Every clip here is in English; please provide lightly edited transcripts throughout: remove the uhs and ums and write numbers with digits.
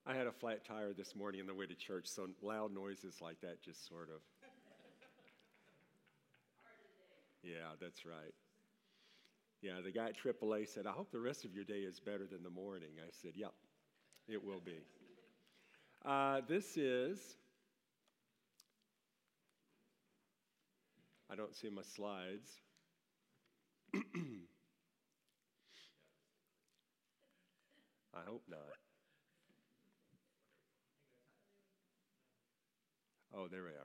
I had a flat tire this morning on the way to church, so loud noises like that just sort of. Yeah, that's right. Yeah, the guy at AAA said, I hope the rest of your day is better than the morning. I said, yep, it will be. This is, I don't see my slides. I hope not. Oh, there we are.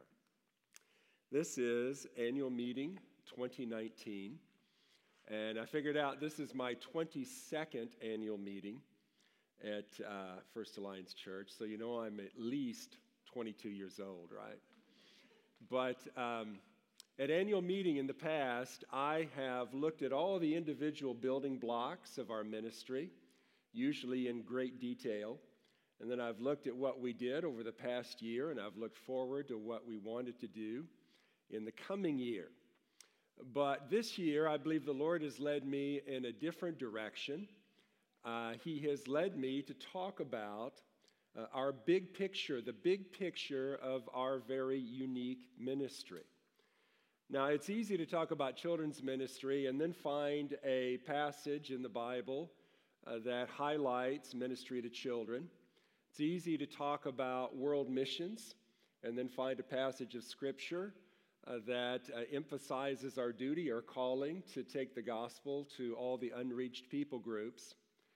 This is annual meeting 2019, and I figured out this is my 22nd annual meeting at First Alliance Church, so you know I'm at least 22 years old, right? But at annual meeting in the past, I have looked at all the individual building blocks of our ministry, usually in great detail. And then I've looked at what we did over the past year, and I've looked forward to what we wanted to do in the coming year. But this year, I believe the Lord has led me in a different direction. He has led me to talk about our big picture, the big picture of our very unique ministry. Now, it's easy to talk about children's ministry and then find a passage in the Bible that highlights ministry to children. It's easy to talk about world missions and then find a passage of Scripture that emphasizes our duty, our calling to take the gospel to all the unreached people groups.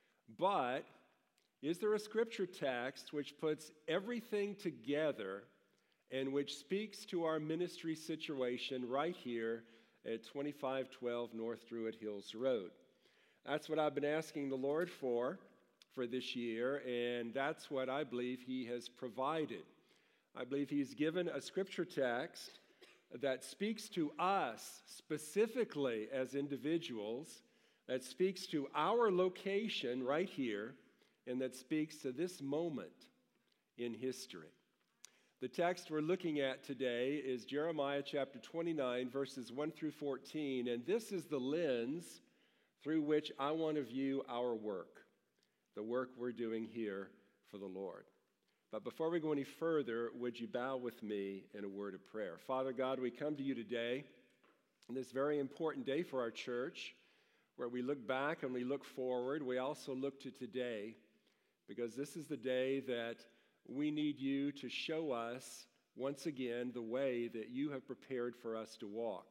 But is there a Scripture text which puts everything together and which speaks to our ministry situation right here at 2512 North Druid Hills Road? That's what I've been asking the Lord for this year, and that's what I believe He has provided. I believe He's given a Scripture text that speaks to us specifically as individuals, that speaks to our location right here, and that speaks to this moment in history. The text we're looking at today is Jeremiah chapter 29, verses 1 through 14, and this is the lens through which I want to view our work, the work we're doing here for the Lord. But before we go any further, would you bow with me in a word of prayer? Father God, we come to you today on this very important day for our church, where we look back and we look forward. We also look to today, because this is the day that we need you to show us once again the way that you have prepared for us to walk.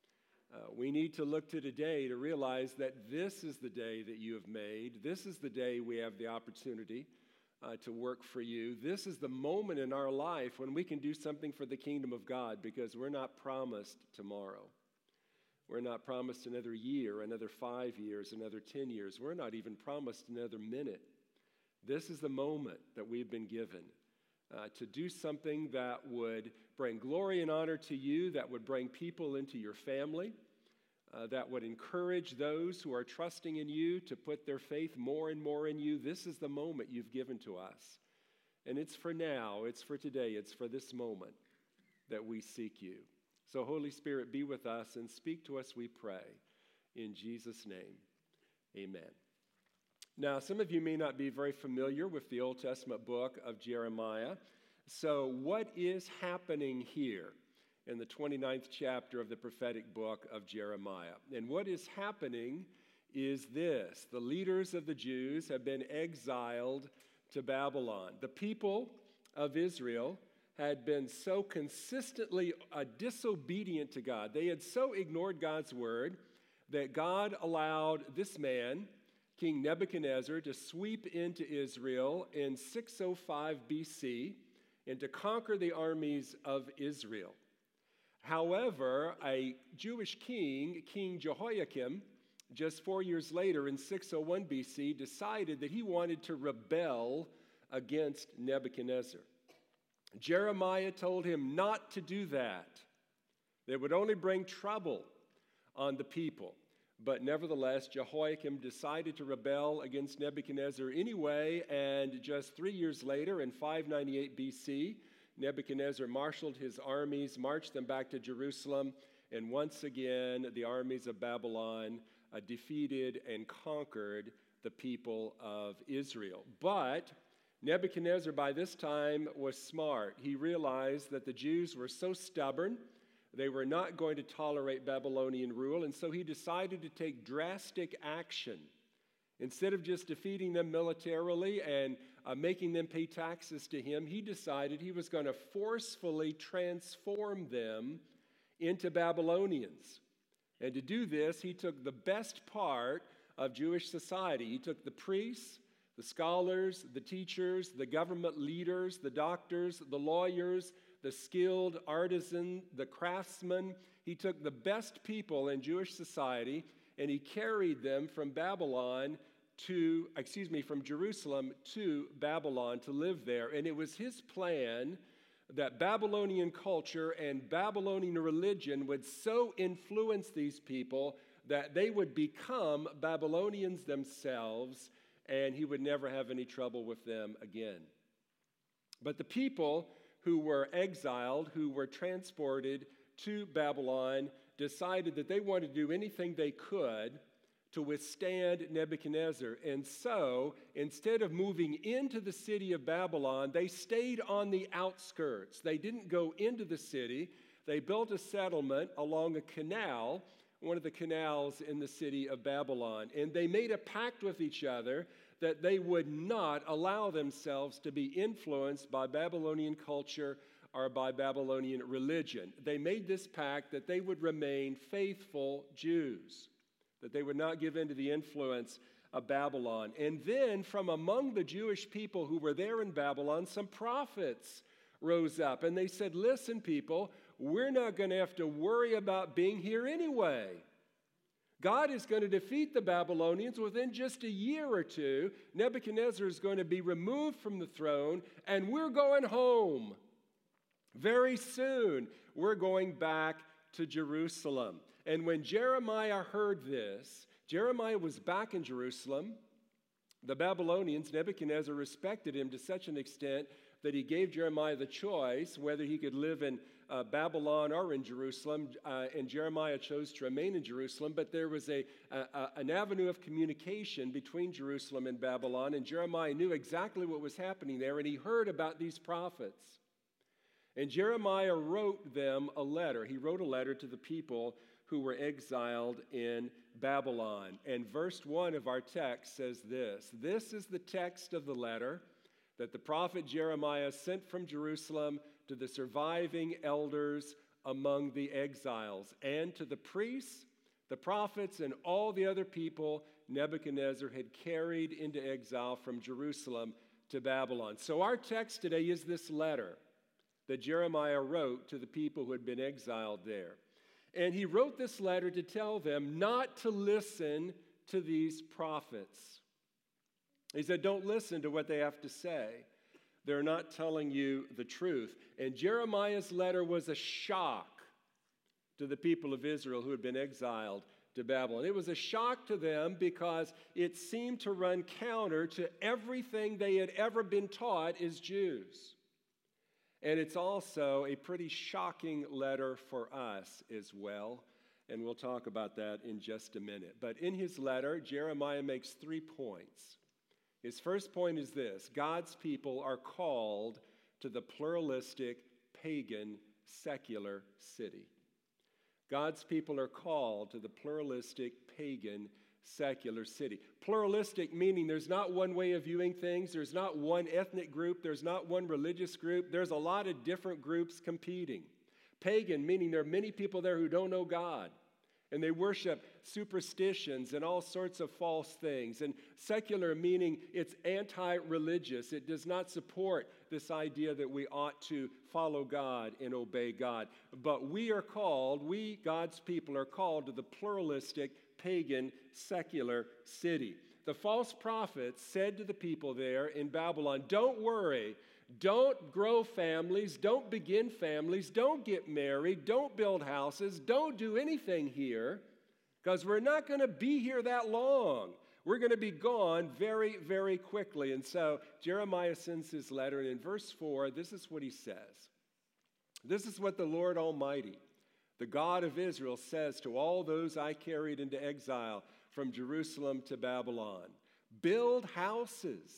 We need to look to today to realize that this is the day that you have made. This is the day we have the opportunity to work for you. This is the moment in our life when we can do something for the kingdom of God, because we're not promised tomorrow. We're not promised another year, another 5 years, another 10 years. We're not even promised another minute. This is the moment that we've been given to do something that would bring glory and honor to you, that would bring people into your family, that would encourage those who are trusting in you to put their faith more and more in you. This is the moment you've given to us. And it's for now, it's for today, it's for this moment that we seek you. So Holy Spirit, be with us and speak to us, we pray. In Jesus' name, amen. Now, some of you may not be very familiar with the Old Testament book of Jeremiah. So what is happening here in the 29th chapter of the prophetic book of Jeremiah? And what is happening is this: the leaders of the Jews have been exiled to Babylon. The people of Israel had been so consistently disobedient to God. They had so ignored God's word that God allowed this man, King Nebuchadnezzar, to sweep into Israel in 605 BC and to conquer the armies of Israel. However, a Jewish king, King Jehoiakim, just 4 years later in 601 BC, decided that he wanted to rebel against Nebuchadnezzar. Jeremiah told him not to do that. It would only bring trouble on the people. But nevertheless, Jehoiakim decided to rebel against Nebuchadnezzar anyway, and just 3 years later, in 598 BC, Nebuchadnezzar marshaled his armies, marched them back to Jerusalem, and once again, the armies of Babylon defeated and conquered the people of Israel. But Nebuchadnezzar, by this time, was smart. He realized that the Jews were so stubborn, they were not going to tolerate Babylonian rule, and so he decided to take drastic action. Instead of just defeating them militarily and making them pay taxes to him, he decided he was going to forcefully transform them into Babylonians. And to do this, he took the best part of Jewish society. He took the priests, the scholars, the teachers, the government leaders, the doctors, the lawyers, the skilled artisan, the craftsmen. He took the best people in Jewish society and he carried them from from Jerusalem to Babylon to live there. And it was his plan that Babylonian culture and Babylonian religion would so influence these people that they would become Babylonians themselves, and he would never have any trouble with them again. But the people who were exiled, who were transported to Babylon, decided that they wanted to do anything they could to withstand Nebuchadnezzar. And so, instead of moving into the city of Babylon, they stayed on the outskirts. They didn't go into the city. They built a settlement along a canal, one of the canals in the city of Babylon. And they made a pact with each other that they would not allow themselves to be influenced by Babylonian culture or by Babylonian religion. They made this pact that they would remain faithful Jews, that they would not give in to the influence of Babylon. And then from among the Jewish people who were there in Babylon, some prophets rose up and they said, listen, people, we're not going to have to worry about being here anyway. God is going to defeat the Babylonians within just a year or two. Nebuchadnezzar is going to be removed from the throne, and we're going home. Very soon, we're going back to Jerusalem. And when Jeremiah heard this, Jeremiah was back in Jerusalem. The Babylonians, Nebuchadnezzar respected him to such an extent that he gave Jeremiah the choice whether he could live in Babylon or in Jerusalem, and Jeremiah chose to remain in Jerusalem, but there was an avenue of communication between Jerusalem and Babylon, and Jeremiah knew exactly what was happening there, and he heard about these prophets. And Jeremiah wrote them a letter. He wrote a letter to the people who were exiled in Babylon. And verse 1 of our text says this: "This is the text of the letter that the prophet Jeremiah sent from Jerusalem to the surviving elders among the exiles, and to the priests, the prophets, and all the other people Nebuchadnezzar had carried into exile from Jerusalem to Babylon." So our text today is this letter that Jeremiah wrote to the people who had been exiled there. And he wrote this letter to tell them not to listen to these prophets. He said, don't listen to what they have to say. They're not telling you the truth. And Jeremiah's letter was a shock to the people of Israel who had been exiled to Babylon. It was a shock to them because it seemed to run counter to everything they had ever been taught as Jews. And it's also a pretty shocking letter for us as well. And we'll talk about that in just a minute. But in his letter, Jeremiah makes 3 points. His first point is this: God's people are called to the pluralistic, pagan, secular city. God's people are called to the pluralistic, pagan, secular city. Pluralistic meaning there's not one way of viewing things, there's not one ethnic group, there's not one religious group, there's a lot of different groups competing. Pagan meaning there are many people there who don't know God, and they worship superstitions and all sorts of false things. And secular meaning it's anti-religious. It does not support this idea that we ought to follow God and obey God. But we, God's people, are called to the pluralistic, pagan, secular city. The false prophets said to the people there in Babylon, don't worry, don't grow families, don't begin families, don't get married, don't build houses, don't do anything here, because we're not going to be here that long. We're going to be gone very, very quickly. And so Jeremiah sends his letter, and in verse 4, this is what he says. This is what the Lord Almighty, the God of Israel, says to all those I carried into exile from Jerusalem to Babylon: build houses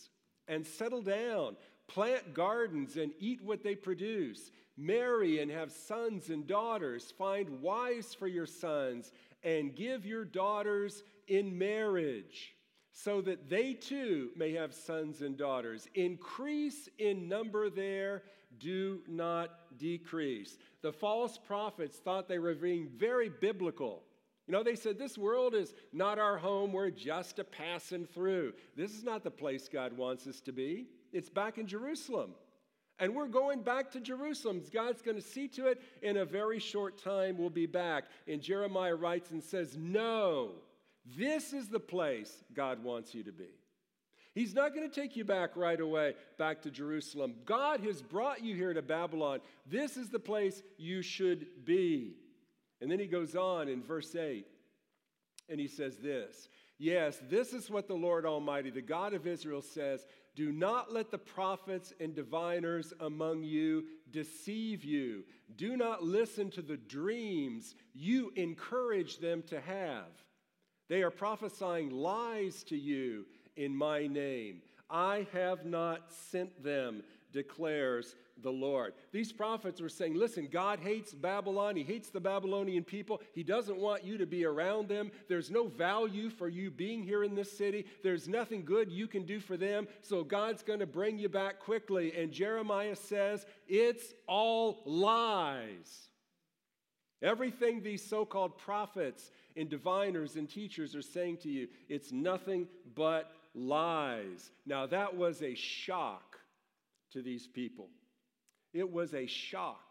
and settle down. Plant gardens and eat what they produce. Marry and have sons and daughters. Find wives for your sons and give your daughters in marriage, so that they too may have sons and daughters. Increase in number there, do not decrease. The false prophets thought they were being very biblical. They said, this world is not our home. We're just a passing through. This is not the place God wants us to be. It's back in Jerusalem. And we're going back to Jerusalem. God's going to see to it. In a very short time, we'll be back. And Jeremiah writes and says, no, this is the place God wants you to be. He's not going to take you back right away, back to Jerusalem. God has brought you here to Babylon. This is the place you should be. And then he goes on in verse 8, and he says this, yes, this is what the Lord Almighty, the God of Israel, says, do not let the prophets and diviners among you deceive you. Do not listen to the dreams you encourage them to have. They are prophesying lies to you in my name. I have not sent them, declares the Lord. These prophets were saying, listen, God hates Babylon. He hates the Babylonian people. He doesn't want you to be around them. There's no value for you being here in this city. There's nothing good you can do for them. So God's going to bring you back quickly. And Jeremiah says, it's all lies. Everything these so-called prophets and diviners and teachers are saying to you, it's nothing but lies. Now that was a shock to these people. It was a shock.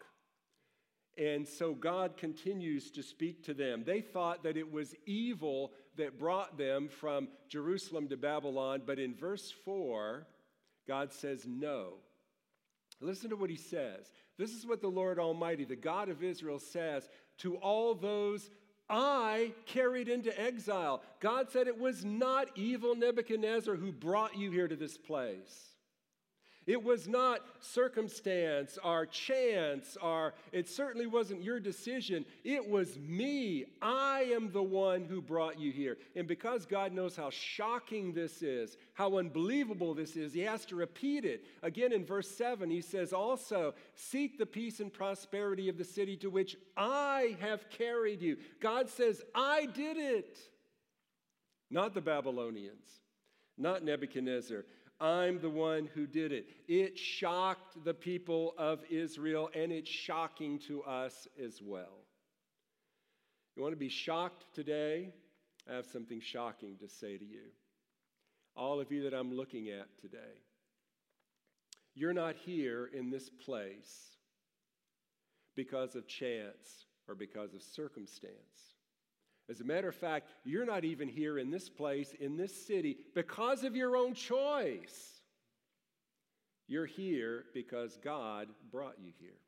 And so God continues to speak to them. They thought that it was evil that brought them from Jerusalem to Babylon, but in verse 4, God says no. Listen to what he says. This is what the Lord Almighty, the God of Israel, says to all those I carried into exile. God said it was not evil Nebuchadnezzar who brought you here to this place. It was not circumstance or chance, or it certainly wasn't your decision. It was me. I am the one who brought you here. And because God knows how shocking this is, how unbelievable this is, he has to repeat it. Again in verse 7, he says also, seek the peace and prosperity of the city to which I have carried you. God says, I did it. Not the Babylonians, not Nebuchadnezzar. I'm the one who did it. It shocked the people of Israel, and it's shocking to us as well. You want to be shocked today? I have something shocking to say to you. All of you that I'm looking at today. You're not here in this place because of chance or because of circumstance. As a matter of fact, you're not even here in this place, in this city, because of your own choice. You're here because God brought you here.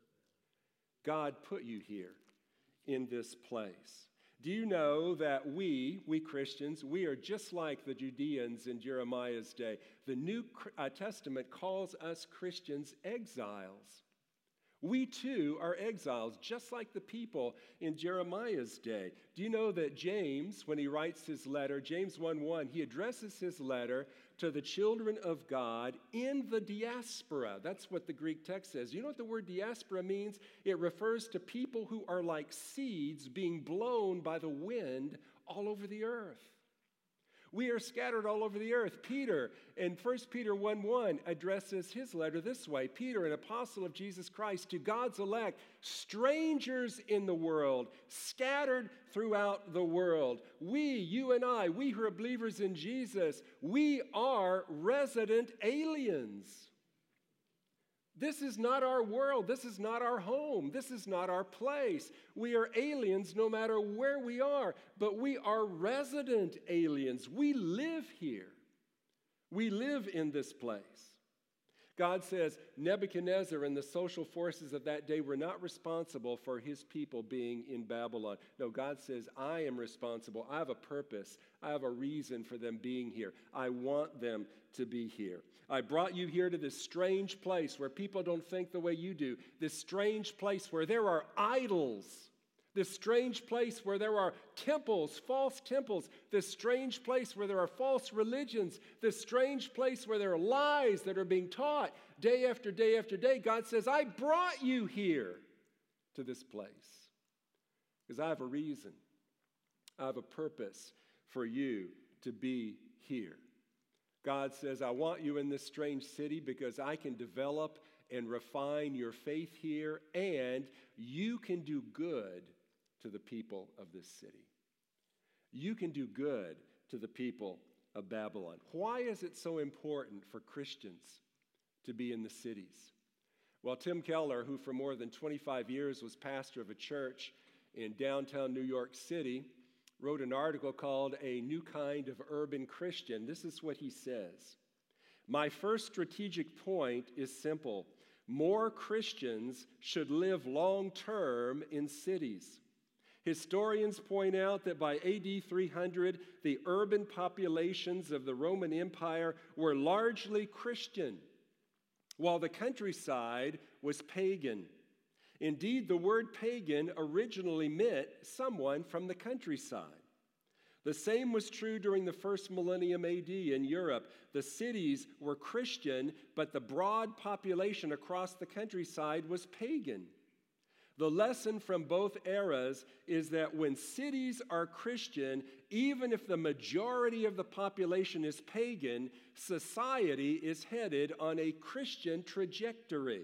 God put you here in this place. Do you know that we Christians, we are just like the Judeans in Jeremiah's day. The New Testament calls us Christians exiles. We too are exiles, just like the people in Jeremiah's day. Do you know that James, when he writes his letter, James 1:1, he addresses his letter to the children of God in the diaspora. That's what the Greek text says. You know what the word diaspora means? It refers to people who are like seeds being blown by the wind all over the earth. We are scattered all over the earth. Peter, in 1 Peter 1:1, addresses his letter this way. Peter, an apostle of Jesus Christ, to God's elect, strangers in the world, scattered throughout the world. We, you and I, we who are believers in Jesus, we are resident aliens. This is not our world. This is not our home. This is not our place. We are aliens no matter where we are, but we are resident aliens. We live here. We live in this place. God says Nebuchadnezzar and the social forces of that day were not responsible for his people being in Babylon. No, God says, I am responsible. I have a purpose. I have a reason for them being here. I want them to be here. I brought you here to this strange place where people don't think the way you do. This strange place where there are idols. This strange place where there are temples, false temples. This strange place where there are false religions. This strange place where there are lies that are being taught day after day after day. God says, I brought you here to this place because I have a reason. I have a purpose for you to be here. God says, I want you in this strange city because I can develop and refine your faith here, and you can do good to the people of this city. You can do good to the people of Babylon. Why is it so important for Christians to be in the cities? Well, Tim Keller, who for more than 25 years was pastor of a church in downtown New York City, wrote an article called A New Kind of Urban Christian. This is what he says. My first strategic point is simple. More Christians should live long-term in cities. Historians point out that by AD 300, the urban populations of the Roman Empire were largely Christian, while the countryside was pagan. Indeed, the word pagan originally meant someone from the countryside. The same was true during the first millennium AD in Europe. The cities were Christian, but the broad population across the countryside was pagan. The lesson from both eras is that when cities are Christian, even if the majority of the population is pagan, society is headed on a Christian trajectory.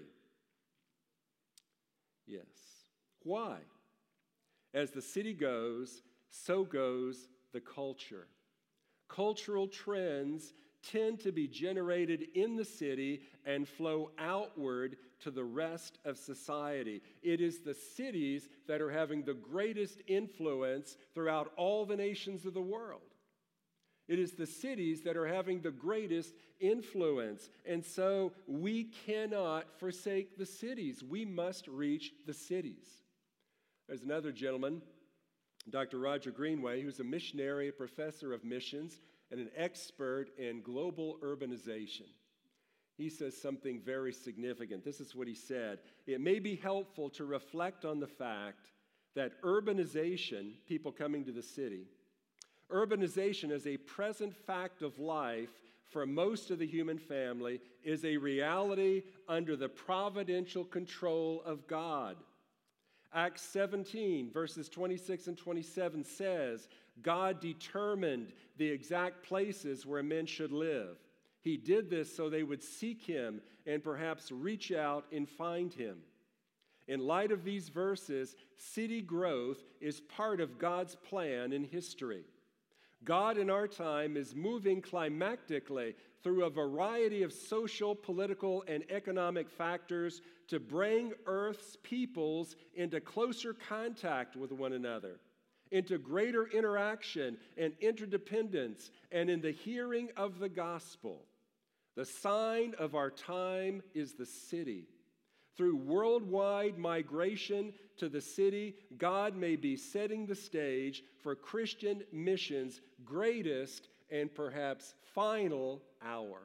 Yes. Why? As the city goes, so goes the culture. Cultural trends tend to be generated in the city and flow outward to the rest of society. It is the cities that are having the greatest influence throughout all the nations of the world. It is the cities that are having the greatest influence. And so we cannot forsake the cities. We must reach the cities. There's another gentleman, Dr. Roger Greenway, who's a missionary, a professor of missions, and an expert in global urbanization. He says something very significant. This is what he said. It may be helpful to reflect on the fact that urbanization, people coming to the city, urbanization as a present fact of life for most of the human family is a reality under the providential control of God. Acts 17, verses 26 and 27 says, God determined the exact places where men should live. He did this so they would seek him and perhaps reach out and find him. In light of these verses, city growth is part of God's plan in history. God in our time is moving climactically through a variety of social, political, and economic factors to bring Earth's peoples into closer contact with one another, into greater interaction and interdependence, and in the hearing of the gospel. The sign of our time is the city. Through worldwide migration to the city, God may be setting the stage for Christian mission's greatest and perhaps final hour.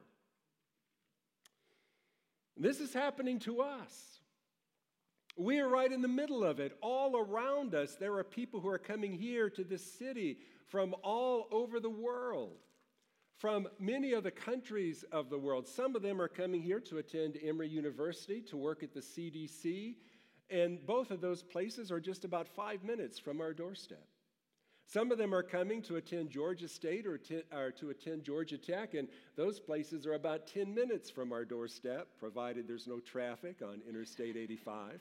This is happening to us. We are right in the middle of it. All around us, there are people who are coming here to this city from all over the world, from many of the countries of the world. Some of them are coming here to attend Emory University, to work at the CDC, and both of those places are just about 5 minutes from our doorstep. Some of them are coming to attend Georgia State or to attend Georgia Tech, and those places are about 10 minutes from our doorstep, provided there's no traffic on Interstate 85.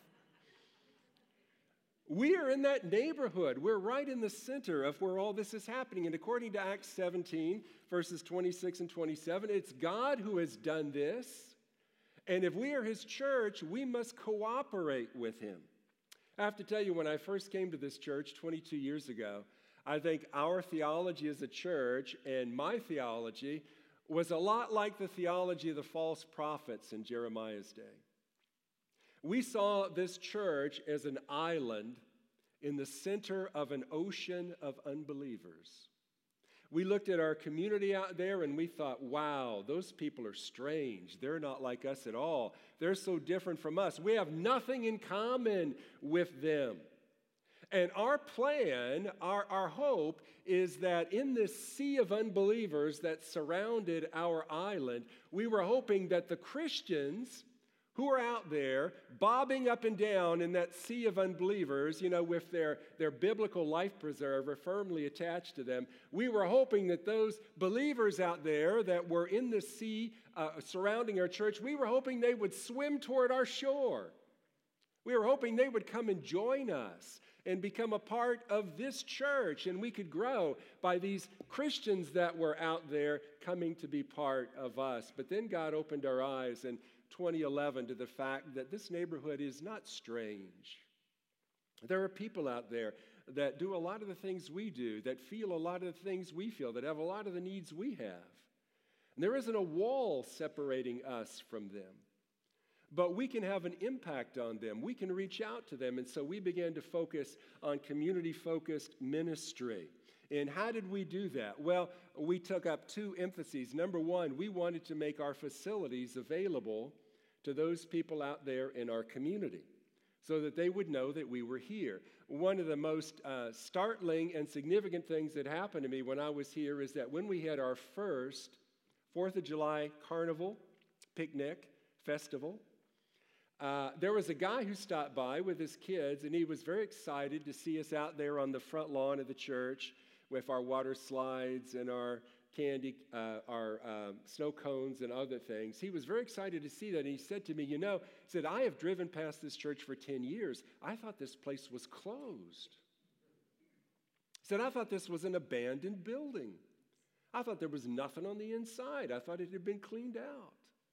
We are in that neighborhood. We're right in the center of where all this is happening. And according to Acts 17, verses 26 and 27, it's God who has done this. And if we are his church, we must cooperate with him. I have to tell you, when I first came to this church 22 years ago, I think our theology as a church and my theology was a lot like the theology of the false prophets in Jeremiah's day. We saw this church as an island in the center of an ocean of unbelievers. We looked at our community out there and we thought, wow, those people are strange. They're not like us at all. They're so different from us. We have nothing in common with them. And our plan, our hope is that in this sea of unbelievers that surrounded our island, we were hoping that the Christians who are out there bobbing up and down in that sea of unbelievers, with their biblical life preserver firmly attached to them, we were hoping that those believers out there that were in the sea surrounding our church, we were hoping they would swim toward our shore. We were hoping they would come and join us and become a part of this church, and we could grow by these Christians that were out there coming to be part of us. But then God opened our eyes in 2011 to the fact that this neighborhood is not strange. There are people out there that do a lot of the things we do, that feel a lot of the things we feel, that have a lot of the needs we have. And there isn't a wall separating us from them. But we can have an impact on them. We can reach out to them. And so we began to focus on community-focused ministry. And how did we do that? Well, we took up two emphases. Number one, we wanted to make our facilities available to those people out there in our community so that they would know that we were here. One of the most startling and significant things that happened to me when I was here is that when we had our first 4th of July carnival, picnic, festival, there was a guy who stopped by with his kids, and he was very excited to see us out there on the front lawn of the church with our water slides and our candy, our snow cones and other things. He was very excited to see that, and he said to me, he said, I have driven past this church for 10 years. I thought this place was closed. He said, I thought this was an abandoned building. I thought there was nothing on the inside. I thought it had been cleaned out.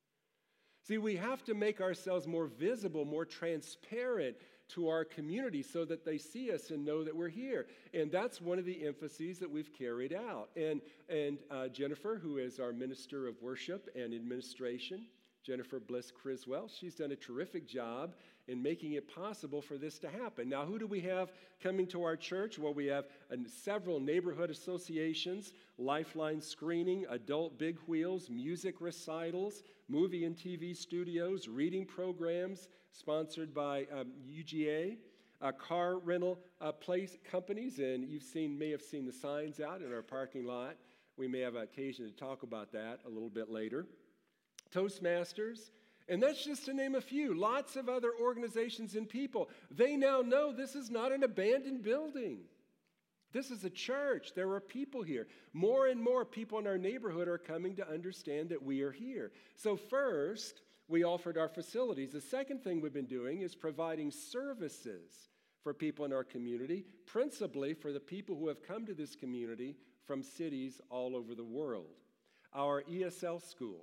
See, we have to make ourselves more visible, more transparent to our community so that they see us and know that we're here. And that's one of the emphases that we've carried out. And Jennifer, who is our Minister of Worship and Administration, Jennifer Bliss Criswell, she's done a terrific job in making it possible for this to happen. Now, who do we have coming to our church? Well, we have several neighborhood associations, Lifeline Screening, Adult Big Wheels, music recitals, movie and TV studios, reading programs sponsored by UGA, car rental place companies, and you may have seen the signs out in our parking lot. We may have occasion to talk about that a little bit later. Toastmasters, and that's just to name a few. Lots of other organizations and people. They now know this is not an abandoned building. This is a church. There are people here. More and more people in our neighborhood are coming to understand that we are here. So first, we offered our facilities. The second thing we've been doing is providing services for people in our community, principally for the people who have come to this community from cities all over the world. Our ESL school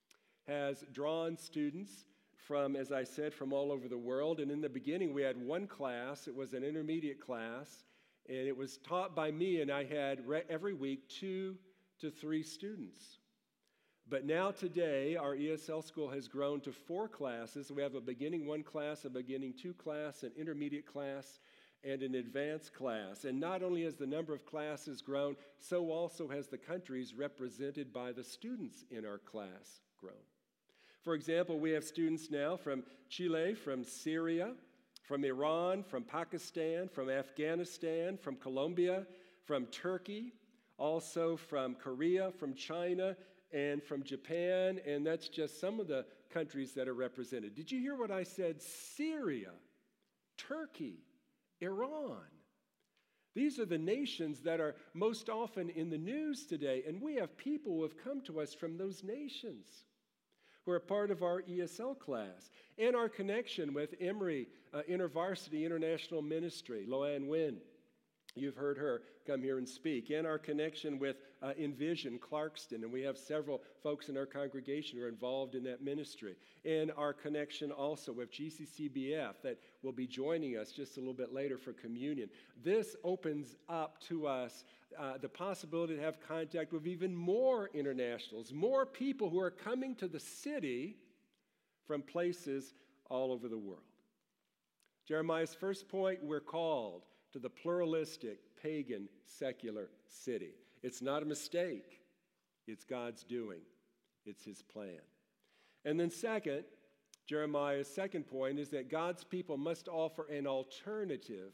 has drawn students from, as I said, from all over the world. And in the beginning, we had one class. It was an intermediate class, and it was taught by me, and I had every week 2 to 3 students. But now today, our ESL school has grown to 4 classes. We have a beginning 1 class, a beginning 2 class, an intermediate class, and an advanced class. And not only has the number of classes grown, so also has the countries represented by the students in our class grown. For example, we have students now from Chile, from Syria, from Iran, from Pakistan, from Afghanistan, from Colombia, from Turkey, also from Korea, from China, and from Japan, and that's just some of the countries that are represented. Did you hear what I said? Syria, Turkey, Iran. These are the nations that are most often in the news today, and we have people who have come to us from those nations who are part of our ESL class, and our connection with Emory InterVarsity International Ministry, Loanne Wynn. You've heard her come here and speak. And our connection with Envision Clarkston, and we have several folks in our congregation who are involved in that ministry. And our connection also with GCCBF that will be joining us just a little bit later for communion. This opens up to us the possibility to have contact with even more internationals, more people who are coming to the city from places all over the world. Jeremiah's first point, we're called to the pluralistic, pagan, secular city. It's not a mistake. It's God's doing. It's his plan. And then second, Jeremiah's second point is that God's people must offer an alternative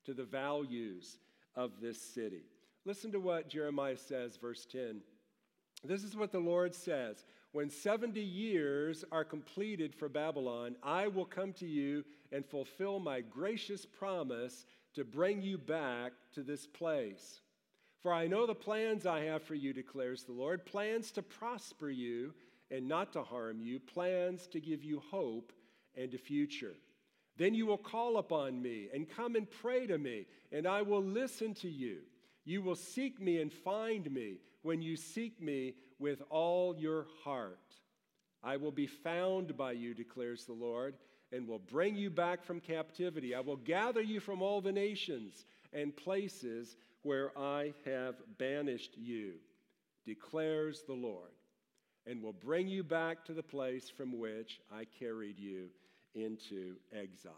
to the values of this city. Listen to what Jeremiah says, verse 10. This is what the Lord says. When 70 years are completed for Babylon, I will come to you and fulfill my gracious promise to bring you back to this place. For I know the plans I have for you, declares the Lord, plans to prosper you and not to harm you, plans to give you hope and a future. Then you will call upon me and come and pray to me, and I will listen to you. You will seek me and find me when you seek me with all your heart. I will be found by you, declares the Lord, and will bring you back from captivity. I will gather you from all the nations and places where I have banished you, declares the Lord, and will bring you back to the place from which I carried you into exile.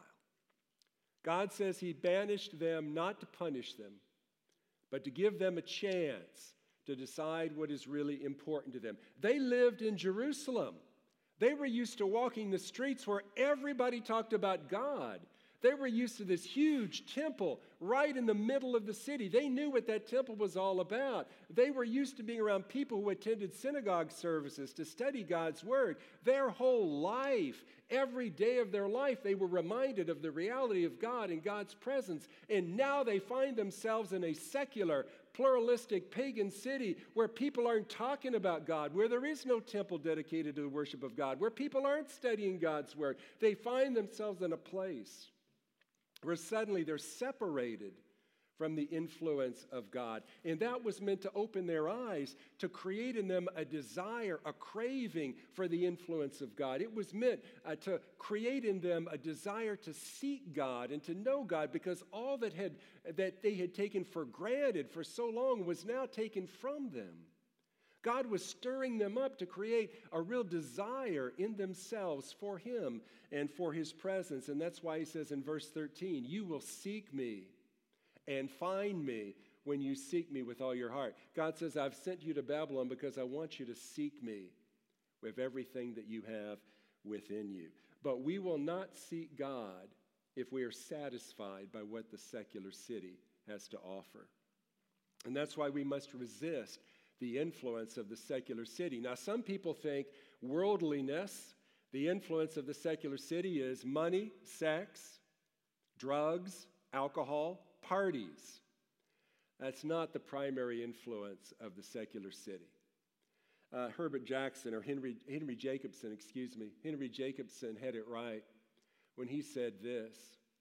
God says he banished them not to punish them, but to give them a chance to decide what is really important to them. They lived in Jerusalem. They were used to walking the streets where everybody talked about God. They were used to this huge temple right in the middle of the city. They knew what that temple was all about. They were used to being around people who attended synagogue services to study God's word. Their whole life, every day of their life, they were reminded of the reality of God and God's presence. And now they find themselves in a secular, pluralistic, pagan city where people aren't talking about God, where there is no temple dedicated to the worship of God, where people aren't studying God's word. They find themselves in a place where suddenly they're separated from the influence of God. And that was meant to open their eyes, to create in them a desire, a craving for the influence of God. It was meant to create in them a desire to seek God and to know God, because all that they had taken for granted for so long was now taken from them. God was stirring them up to create a real desire in themselves for him and for his presence. And that's why he says in verse 13, you will seek me and find me when you seek me with all your heart. God says, I've sent you to Babylon because I want you to seek me with everything that you have within you. But we will not seek God if we are satisfied by what the secular city has to offer. And that's why we must resist the influence of the secular city. Now, some people think worldliness, the influence of the secular city is money, sex, drugs, alcohol, parties. That's not the primary influence of the secular city. Henry Jacobson had it right when he said this: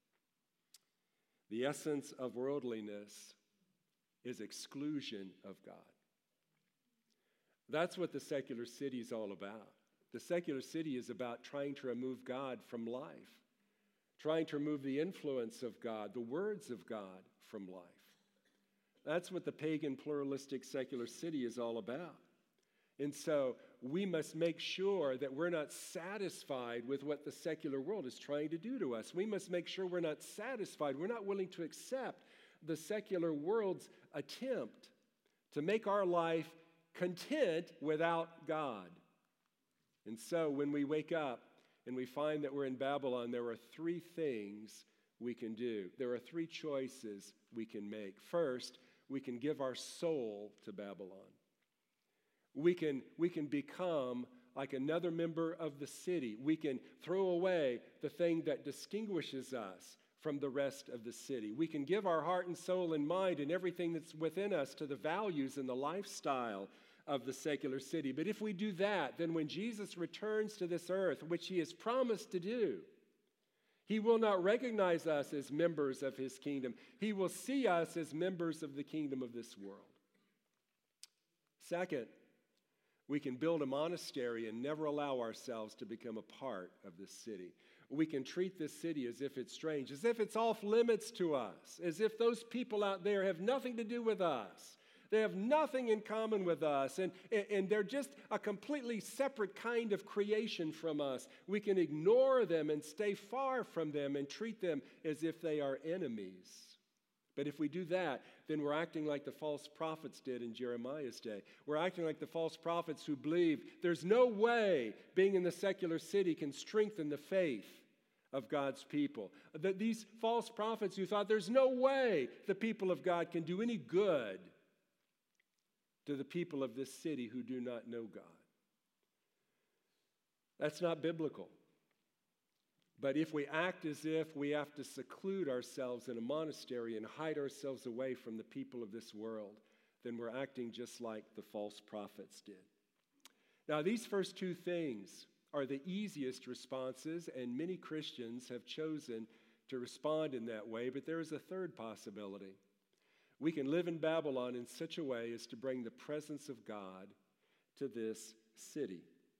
the essence of worldliness is exclusion of God. That's what the secular city is all about. The secular city is about trying to remove God from life, trying to remove the influence of God, the words of God from life. That's what the pagan, pluralistic, secular city is all about. And so we must make sure that we're not satisfied with what the secular world is trying to do to us. We must make sure we're not satisfied. We're not willing to accept the secular world's attempt to make our life content without God. And so when we wake up and we find that we're in Babylon, there are three things we can do. There are three choices we can make. First, we can give our soul to Babylon. We can become like another member of the city. We can throw away the thing that distinguishes us from the rest of the city. We can give our heart and soul and mind and everything that's within us to the values and the lifestyle of the secular city. But if we do that, then when Jesus returns to this earth, which he has promised to do, he will not recognize us as members of his kingdom. He will see us as members of the kingdom of this world. Second, we can build a monastery and never allow ourselves to become a part of this city. We can treat this city as if it's strange, as if it's off limits to us, as if those people out there have nothing to do with us. They have nothing in common with us, and they're just a completely separate kind of creation from us. We can ignore them and stay far from them and treat them as if they are enemies. But if we do that, then we're acting like the false prophets did in Jeremiah's day. We're acting like the false prophets who believed there's no way being in the secular city can strengthen the faith of God's people. That these false prophets who thought there's no way the people of God can do any good to the people of this city who do not know God. That's not biblical. But if we act as if we have to seclude ourselves in a monastery and hide ourselves away from the people of this world, then we're acting just like the false prophets did. Now, these first two things are the easiest responses, and many Christians have chosen to respond in that way, but there is a third possibility. We can live in Babylon in such a way as to bring the presence of God to this city.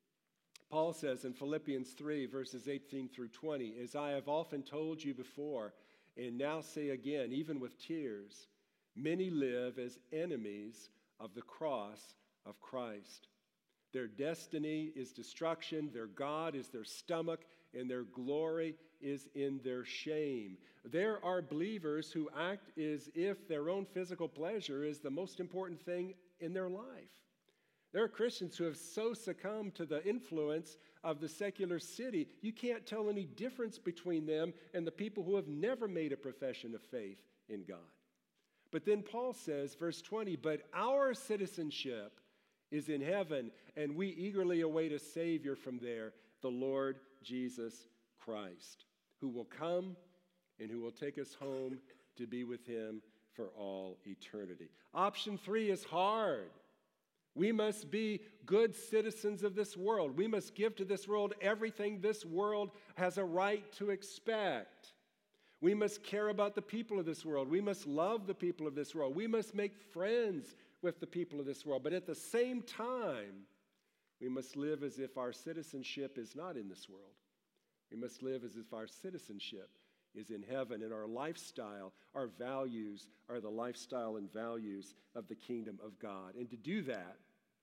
Paul says in Philippians 3, verses 18 through 20, "As I have often told you before, and now say again, even with tears, many live as enemies of the cross of Christ. Their destiny is destruction, their God is their stomach, and their glory is in their shame." There are believers who act as if their own physical pleasure is the most important thing in their life. There are Christians who have so succumbed to the influence of the secular city, you can't tell any difference between them and the people who have never made a profession of faith in God. But then Paul says, verse 20, "But our citizenship is in heaven, and we eagerly await a Savior from there, the Lord Jesus Christ, who will come and who will take us home to be with him for all eternity." Option 3 is hard. We must be good citizens of this world. We must give to this world everything this world has a right to expect. We must care about the people of this world. We must love the people of this world. We must make friends with the people of this world. But at the same time, we must live as if our citizenship is not in this world. We must live as if our citizenship is in heaven, and our lifestyle, our values are the lifestyle and values of the kingdom of God. And to do that,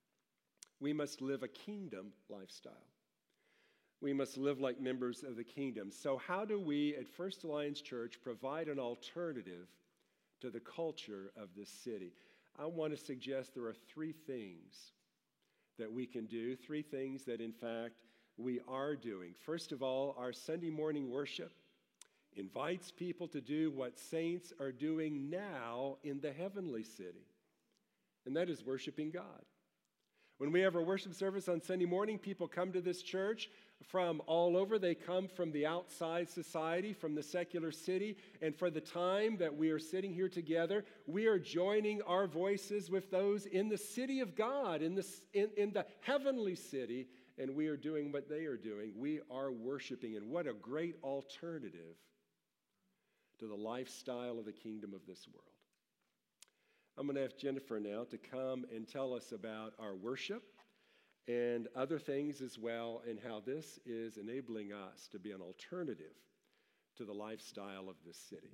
we must live a kingdom lifestyle. We must live like members of the kingdom. So how do we at First Alliance Church provide an alternative to the culture of this city? I want to suggest there are 3 things that we can do, 3 things that in fact we are doing. First of all, our Sunday morning worship invites people to do what saints are doing now in the heavenly city, and that is worshiping God. When we have our worship service on Sunday morning, people come to this church from all over. They come from the outside society, from the secular city, and for the time that we are sitting here together, we are joining our voices with those in the city of God, in the heavenly city, and we are doing what they are doing. We are worshiping, and what a great alternative to the lifestyle of the kingdom of this world. I'm going to ask Jennifer now to come and tell us about our worship and other things as well, and how this is enabling us to be an alternative to the lifestyle of this city.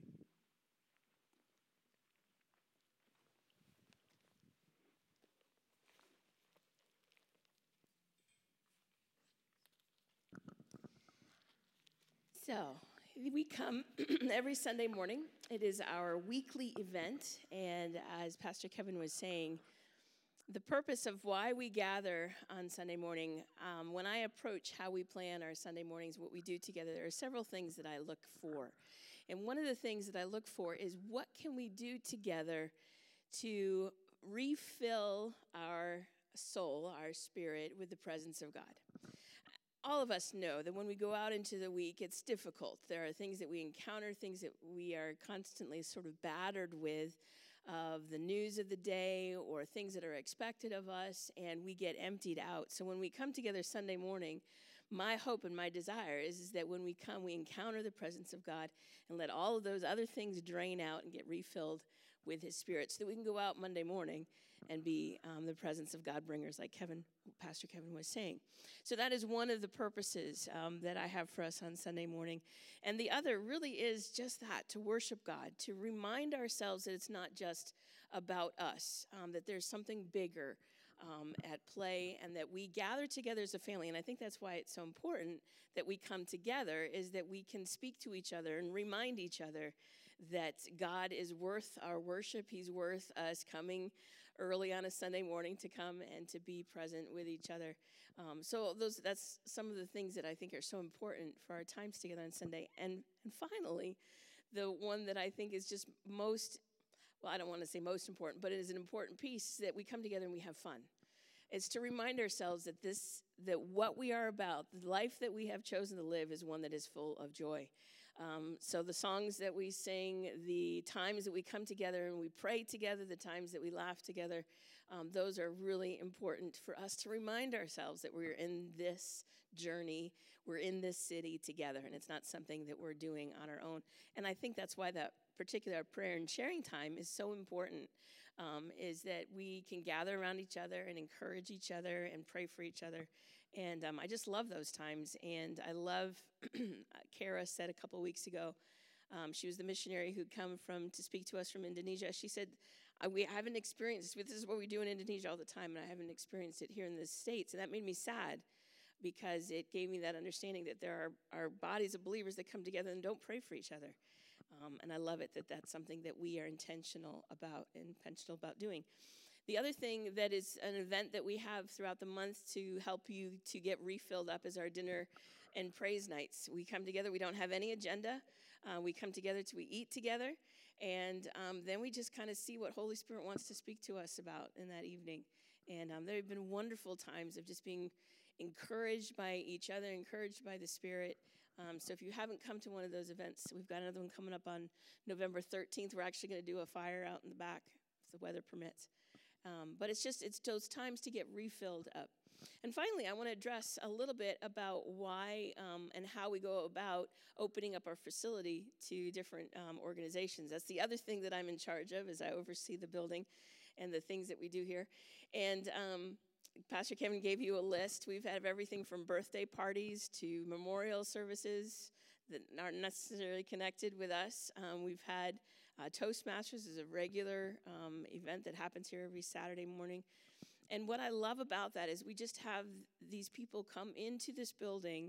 So, we come every Sunday morning. It is our weekly event, and as Pastor Kevin was saying, the purpose of why we gather on Sunday morning, when I approach how we plan our Sunday mornings, what we do together, there are several things that I look for. And one of the things that I look for is what can we do together to refill our soul, our spirit, with the presence of God. All of us know that when we go out into the week, it's difficult. There are things that we encounter, things that we are constantly sort of battered with, of the news of the day or things that are expected of us, and we get emptied out. So when we come together Sunday morning, my hope and my desire is that when we come, we encounter the presence of God and let all of those other things drain out and get refilled with his Spirit so that we can go out Monday morning and be the presence of God bringers, like Pastor Kevin was saying. So that is one of the purposes that I have for us on Sunday morning. And the other really is just that, to worship God, to remind ourselves that it's not just about us, that there's something bigger at play, and that we gather together as a family. And I think that's why it's so important that we come together, is that we can speak to each other and remind each other that God is worth our worship. He's worth us coming early on a Sunday morning to come and to be present with each other. So that's some of the things that I think are so important for our times together on Sunday. And finally, the one that I think is just most, well, I don't want to say most important, but it is an important piece, that we come together and we have fun. It's to remind ourselves that what we are about, the life that we have chosen to live, is one that is full of joy. So the songs that we sing, the times that we come together and we pray together, the times that we laugh together, those are really important for us to remind ourselves that we're in this journey, we're in this city together, and it's not something that we're doing on our own. And I think that's why that particular prayer and sharing time is so important, is that we can gather around each other and encourage each other and pray for each other. And I just love those times. And I love, Kara said a couple weeks ago, she was the missionary who'd come to speak to us from Indonesia. She said, we haven't experienced, this is what we do in Indonesia all the time, and I haven't experienced it here in the States. And that made me sad, because it gave me that understanding that there are bodies of believers that come together and don't pray for each other. And I love it that that's something that we are intentional about doing. The other thing that is an event that we have throughout the month to help you to get refilled up is our dinner and praise nights. We come together. We don't have any agenda. We come together we eat together, and then we just kind of see what Holy Spirit wants to speak to us about in that evening. And there have been wonderful times of just being encouraged by each other, encouraged by the Spirit. So if you haven't come to one of those events, we've got another one coming up on November 13th. We're actually going to do a fire out in the back if the weather permits. But it's those times to get refilled up. And finally, I want to address a little bit about why and how we go about opening up our facility to different organizations. That's the other thing that I'm in charge of, is I oversee the building and the things that we do here. And Pastor Kevin gave you a list. We've had everything from birthday parties to memorial services that aren't necessarily connected with us. We've had Toastmasters is a regular event that happens here every Saturday morning. And what I love about that is we just have these people come into this building,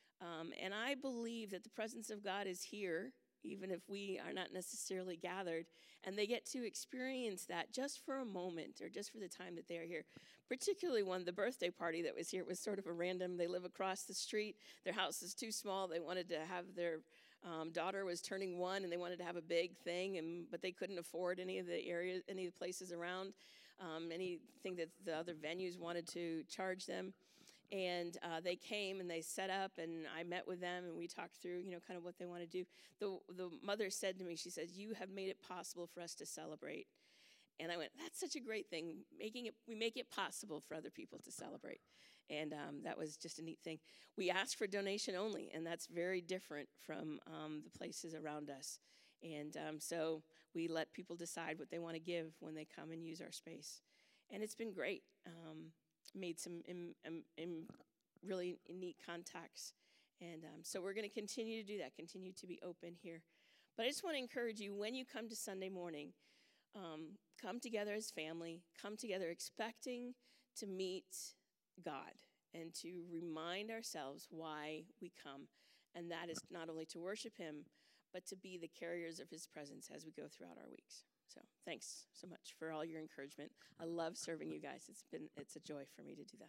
and I believe that the presence of God is here, even if we are not necessarily gathered, and they get to experience that just for a moment or just for the time that they are here. Particularly the birthday party that was here was sort of a random. They live across the street. Their house is too small. They wanted to have their daughter was turning 1, and they wanted to have a big thing, but they couldn't afford any of the places around, anything that the other venues wanted to charge them. And they came and they set up, and I met with them, and we talked through, kind of what they want to do. The mother said to me, she says, "You have made it possible for us to celebrate." And I went, "That's such a great thing. We make it possible for other people to celebrate." And that was just a neat thing. We asked for donation only, and that's very different from the places around us. And so we let people decide what they want to give when they come and use our space. And it's been great. Made some really neat contacts. And so we're going to continue to do that, continue to be open here. But I just want to encourage you, when you come to Sunday morning, come together as family, come together expecting to meet God and to remind ourselves why we come. And that is not only to worship Him, but to be the carriers of His presence as we go throughout our weeks. So thanks so much for all your encouragement. I love serving you guys. It's a joy for me to do that.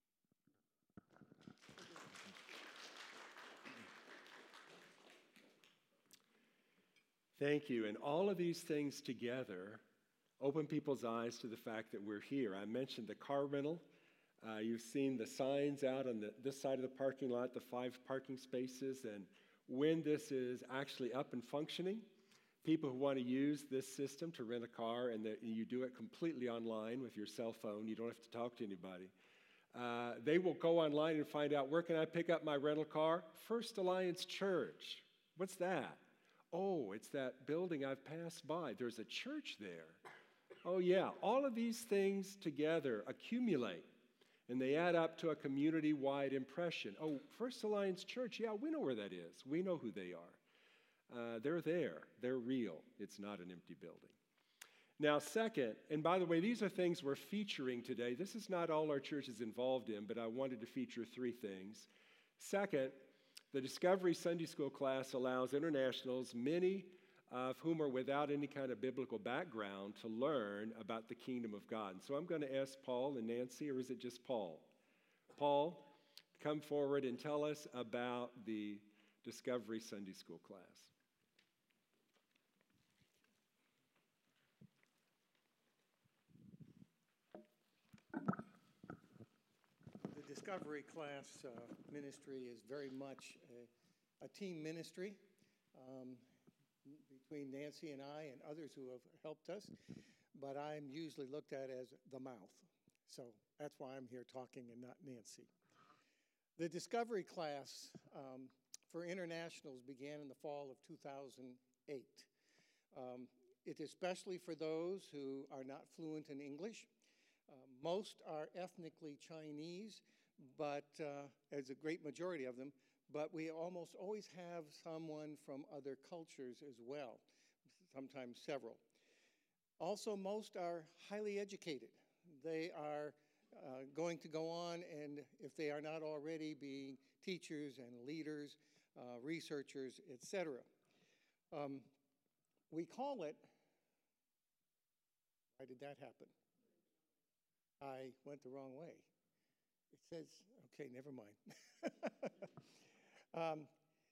Thank you. And all of these things together open people's eyes to the fact that we're here. I mentioned the car rental. You've seen the signs out on this side of the parking lot, the 5 parking spaces. And when this is actually up and functioning, people who want to use this system to rent a car, and you do it completely online with your cell phone, you don't have to talk to anybody, they will go online and find out, where can I pick up my rental car? First Alliance Church. What's that? Oh, it's that building I've passed by. There's a church there. Oh, yeah. All of these things together accumulate, and they add up to a community-wide impression. Oh, First Alliance Church, yeah, we know where that is. We know who they are. They're there. They're real. It's not an empty building. Now, second, and by the way, these are things we're featuring today. This is not all our church is involved in, but I wanted to feature 3 things. Second, the Discovery Sunday School class allows internationals many of whom are without any kind of biblical background to learn about the kingdom of God. And so I'm going to ask Paul and Nancy, or is it just Paul? Paul, come forward and tell us about the Discovery Sunday School class. The Discovery class ministry is very much a team ministry between Nancy and I and others who have helped us, but I'm usually looked at as the mouth. So that's why I'm here talking and not Nancy. The Discovery class for internationals began in the fall of 2008. It is especially for those who are not fluent in English. Most are ethnically Chinese, but as a great majority of them, but we almost always have someone from other cultures as well, sometimes several. Also, most are highly educated. They are going to go on, and if they are not already, being teachers and leaders, researchers, etc. We call it, why did that happen? I went the wrong way. It says, okay, never mind.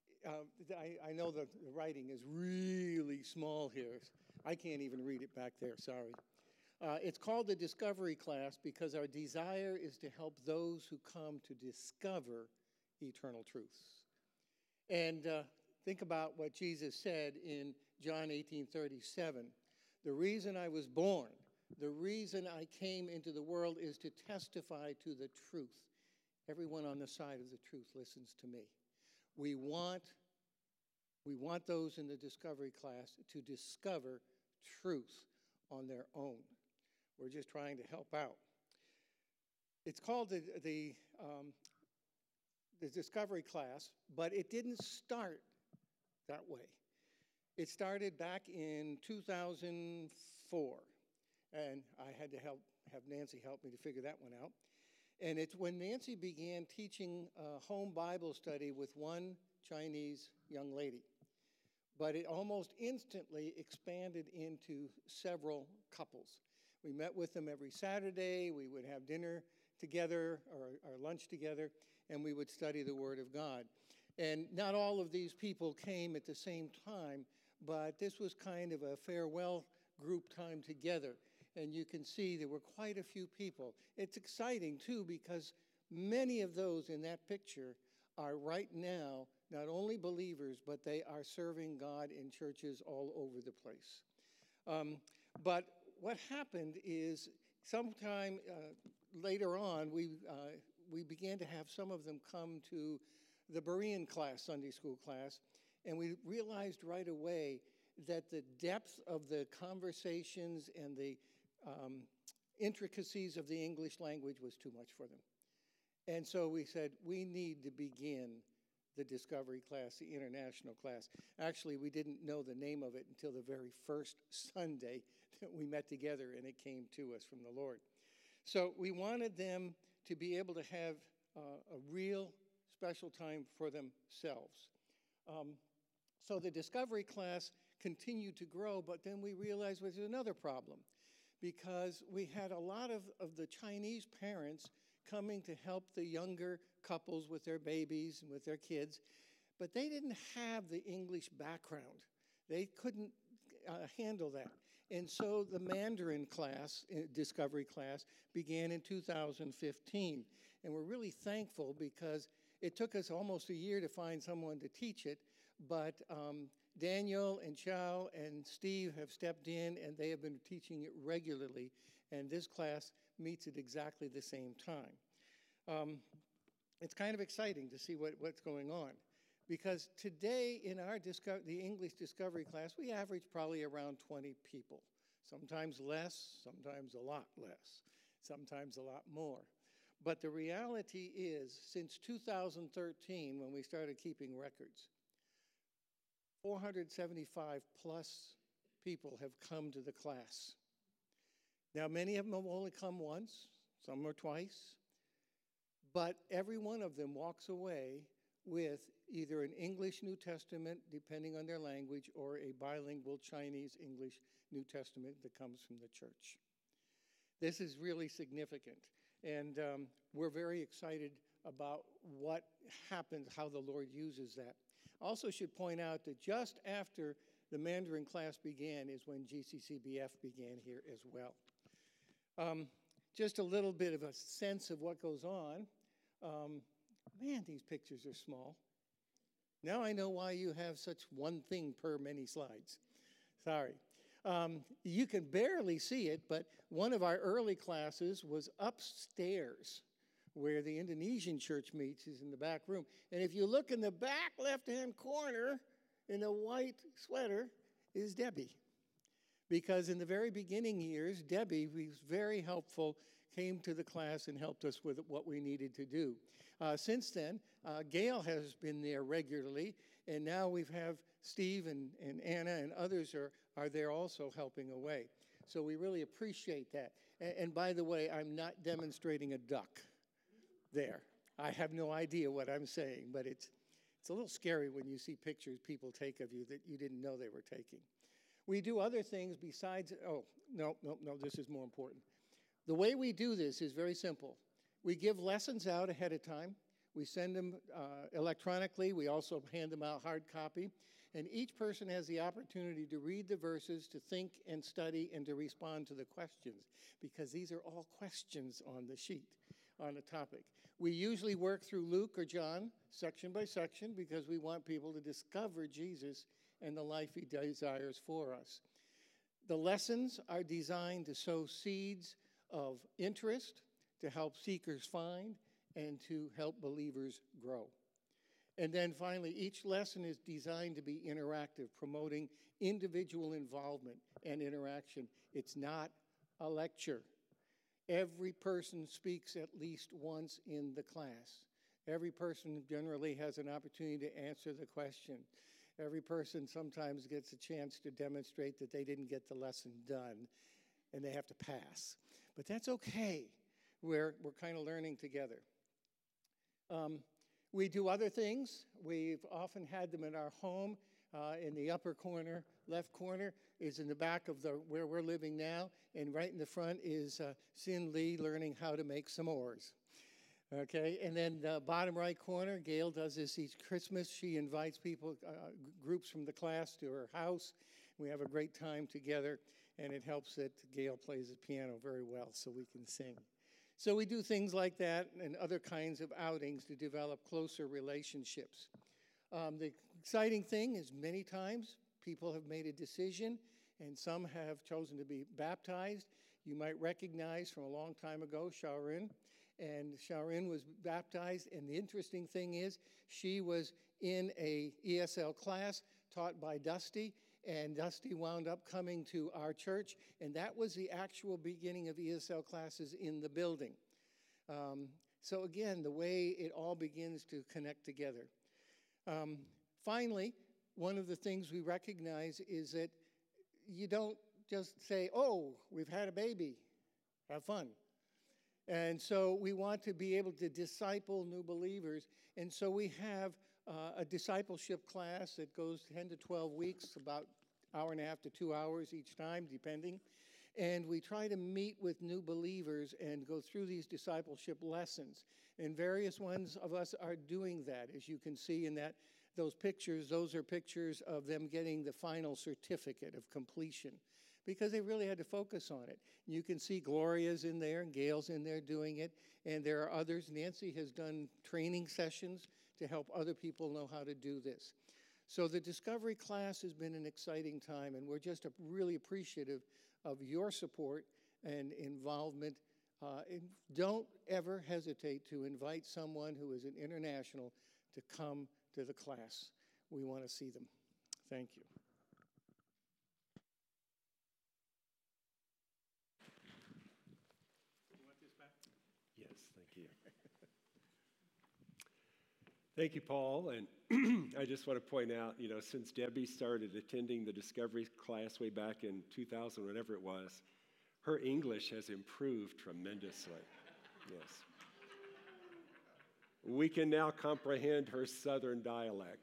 I know the writing is really small here. I can't even read it back there, sorry. It's called the Discovery class because our desire is to help those who come to discover eternal truths. And think about what Jesus said in John 18:37. The reason I was born, the reason I came into the world is to testify to the truth. Everyone on the side of the truth listens to me. We want those in the Discovery class to discover truth on their own. We're just trying to help out. It's called the Discovery class, but it didn't start that way. It started back in 2004, and I had to have Nancy help me to figure that one out. And it's when Nancy began teaching home Bible study with one Chinese young lady. But it almost instantly expanded into several couples. We met with them every Saturday. We would have dinner together or lunch together, and we would study the Word of God. And not all of these people came at the same time, but this was kind of a farewell group time together. And you can see there were quite a few people. It's exciting, too, because many of those in that picture are right now not only believers, but they are serving God in churches all over the place. But what happened is sometime later on, we began to have some of them come to the Berean class, Sunday school class, and we realized right away that the depth of the conversations and the intricacies of the English language was too much for them. And so we said, we need to begin the Discovery class, the international class. Actually, we didn't know the name of it until the very first Sunday that we met together, and it came to us from the Lord. So we wanted them to be able to have a real special time for themselves. So the Discovery class continued to grow, but then we realized there's another problem, because we had a lot of the Chinese parents coming to help the younger couples with their babies and with their kids, but they didn't have the English background. They couldn't handle that. And so the Mandarin class, Discovery class, began in 2015. And we're really thankful because it took us almost a year to find someone to teach it, but Daniel and Chow and Steve have stepped in, and they have been teaching it regularly, and this class meets at exactly the same time. It's kind of exciting to see what's going on, because today in our the English Discovery class, we average probably around 20 people, sometimes less, sometimes a lot less, sometimes a lot more. But the reality is, since 2013, when we started keeping records, 475 plus people have come to the class. Now, many of them have only come once, some are twice, but every one of them walks away with either an English New Testament, depending on their language, or a bilingual Chinese-English New Testament that comes from the church. This is really significant, and we're very excited about what happens, how the Lord uses that. Also should point out that just after the Mandarin class began is when GCCBF began here as well. Just a little bit of a sense of what goes on. Man, these pictures are small. Now I know why you have such one thing per many slides. Sorry. You can barely see it, but one of our early classes was upstairs where the Indonesian church meets, is in the back room. And if you look in the back left-hand corner in a white sweater is Debbie. Because in the very beginning years, Debbie was very helpful, came to the class and helped us with what we needed to do. Since then, Gail has been there regularly, and now we have Steve and Anna and others are there also helping away. So we really appreciate that. And by the way, I'm not demonstrating a duck there. I have no idea what I'm saying, but it's a little scary when you see pictures people take of you that you didn't know they were taking. We do other things besides, no, this is more important. The way we do this is very simple. We give lessons out ahead of time. We send them electronically. We also hand them out hard copy. And each person has the opportunity to read the verses, to think and study, and to respond to the questions, because these are all questions on the sheet, on the topic. We usually work through Luke or John, section by section, because we want people to discover Jesus and the life he desires for us. The lessons are designed to sow seeds of interest, to help seekers find, and to help believers grow. And then finally, each lesson is designed to be interactive, promoting individual involvement and interaction. It's not a lecture. Every person speaks at least once in the class. Every person generally has an opportunity to answer the question. Every person sometimes gets a chance to demonstrate that they didn't get the lesson done, and they have to pass. But that's okay. We're kind of learning together. We do other things. We've often had them in our home. In the upper corner, left corner, is in the back of where we're living now, and right in the front is Sin Lee learning how to make s'mores. Okay, and then the bottom right corner, Gail does this each Christmas. She invites people, groups from the class to her house. We have a great time together, and it helps that Gail plays the piano very well so we can sing. So we do things like that and other kinds of outings to develop closer relationships. The exciting thing is many times people have made a decision and some have chosen to be baptized. You might recognize from a long time ago Shaorin, and Shaorin was baptized, and the interesting thing is she was in a ESL class taught by Dusty, and Dusty wound up coming to our church, and that was the actual beginning of ESL classes in the building. So again, the way it all begins to connect together. Finally, one of the things we recognize is that you don't just say, oh, we've had a baby, have fun. And so we want to be able to disciple new believers, and so we have a discipleship class that goes 10 to 12 weeks, about an hour and a half to 2 hours each time, depending. And we try to meet with new believers and go through these discipleship lessons. And various ones of us are doing that. As you can see in those pictures, those are pictures of them getting the final certificate of completion, because they really had to focus on it. You can see Gloria's in there and Gail's in there doing it, and there are others. Nancy has done training sessions to help other people know how to do this. So the Discovery class has been an exciting time, and we're just really appreciative of your support and involvement. And don't ever hesitate to invite someone who is an international to come to the class. We want to see them. Thank you. You want this back? Yes, thank you. Thank you, Paul. And I just want to point out, since Debbie started attending the Discovery class way back in 2000, whatever it was, her English has improved tremendously. Yes. We can now comprehend her southern dialect.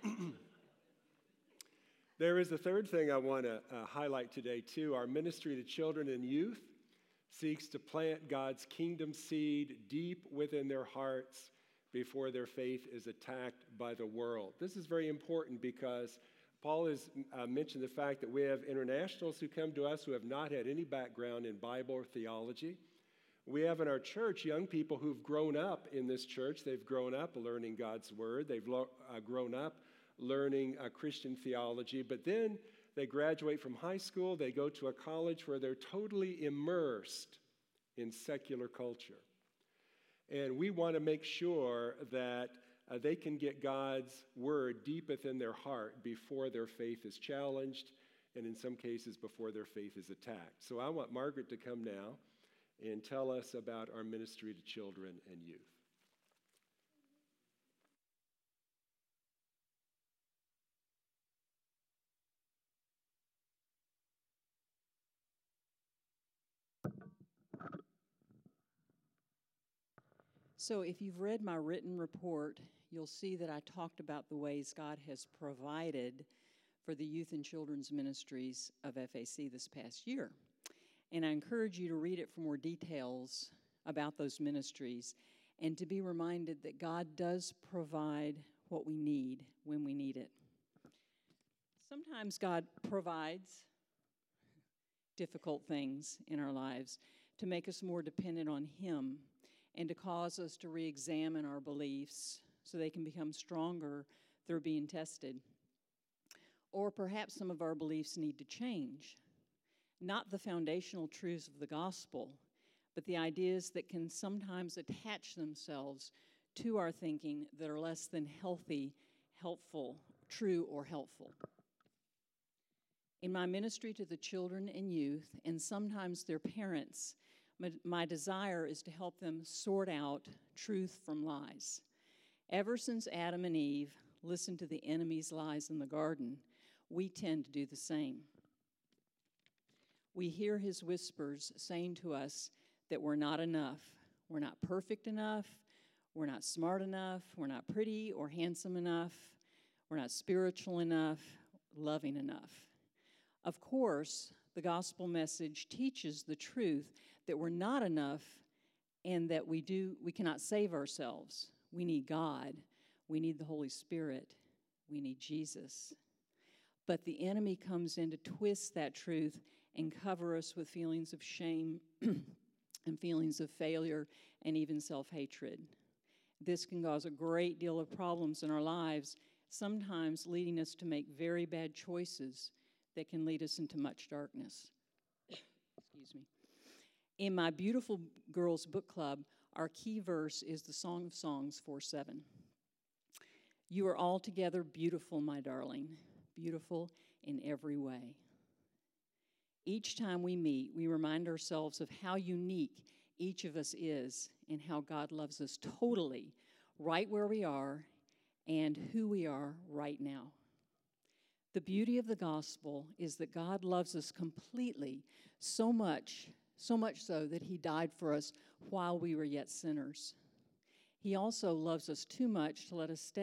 There is a third thing I want to highlight today, too. Our ministry to children and youth seeks to plant God's kingdom seed deep within their hearts before their faith is attacked by the world. This is very important because Paul has mentioned the fact that we have internationals who come to us who have not had any background in Bible or theology. We have in our church young people who've grown up in this church. They've grown up learning God's word. They've grown up learning Christian theology. But then they graduate from high school. They go to a college where they're totally immersed in secular culture. And we want to make sure that they can get God's word deep within their heart before their faith is challenged, and in some cases before their faith is attacked. So I want Margaret to come now and tell us about our ministry to children and youth. So if you've read my written report, you'll see that I talked about the ways God has provided for the youth and children's ministries of FAC this past year. And I encourage you to read it for more details about those ministries and to be reminded that God does provide what we need when we need it. Sometimes God provides difficult things in our lives to make us more dependent on Him and to cause us to re-examine our beliefs so they can become stronger through being tested. Or perhaps some of our beliefs need to change. Not the foundational truths of the gospel, but the ideas that can sometimes attach themselves to our thinking that are less than healthy, helpful, true, or helpful. In my ministry to the children and youth, and sometimes their parents, my desire is to help them sort out truth from lies. Ever since Adam and Eve listened to the enemy's lies in the garden, we tend to do the same. We hear his whispers saying to us that we're not enough. We're not perfect enough. We're not smart enough. We're not pretty or handsome enough. We're not spiritual enough, loving enough. Of course, the gospel message teaches the truth that we're not enough and that we cannot save ourselves. We need God. We need the Holy Spirit. We need Jesus. But the enemy comes in to twist that truth and cover us with feelings of shame and feelings of failure and even self-hatred. This can cause a great deal of problems in our lives, sometimes leading us to make very bad choices that can lead us into much darkness. Excuse me. In my Beautiful Girls Book Club, our key verse is the Song of Songs 4:7. You are altogether beautiful, my darling, beautiful in every way. Each time we meet, we remind ourselves of how unique each of us is and how God loves us totally, right where we are and who we are right now. The beauty of the gospel is that God loves us completely, so much so that he died for us while we were yet sinners. He also loves us too much to let us stay.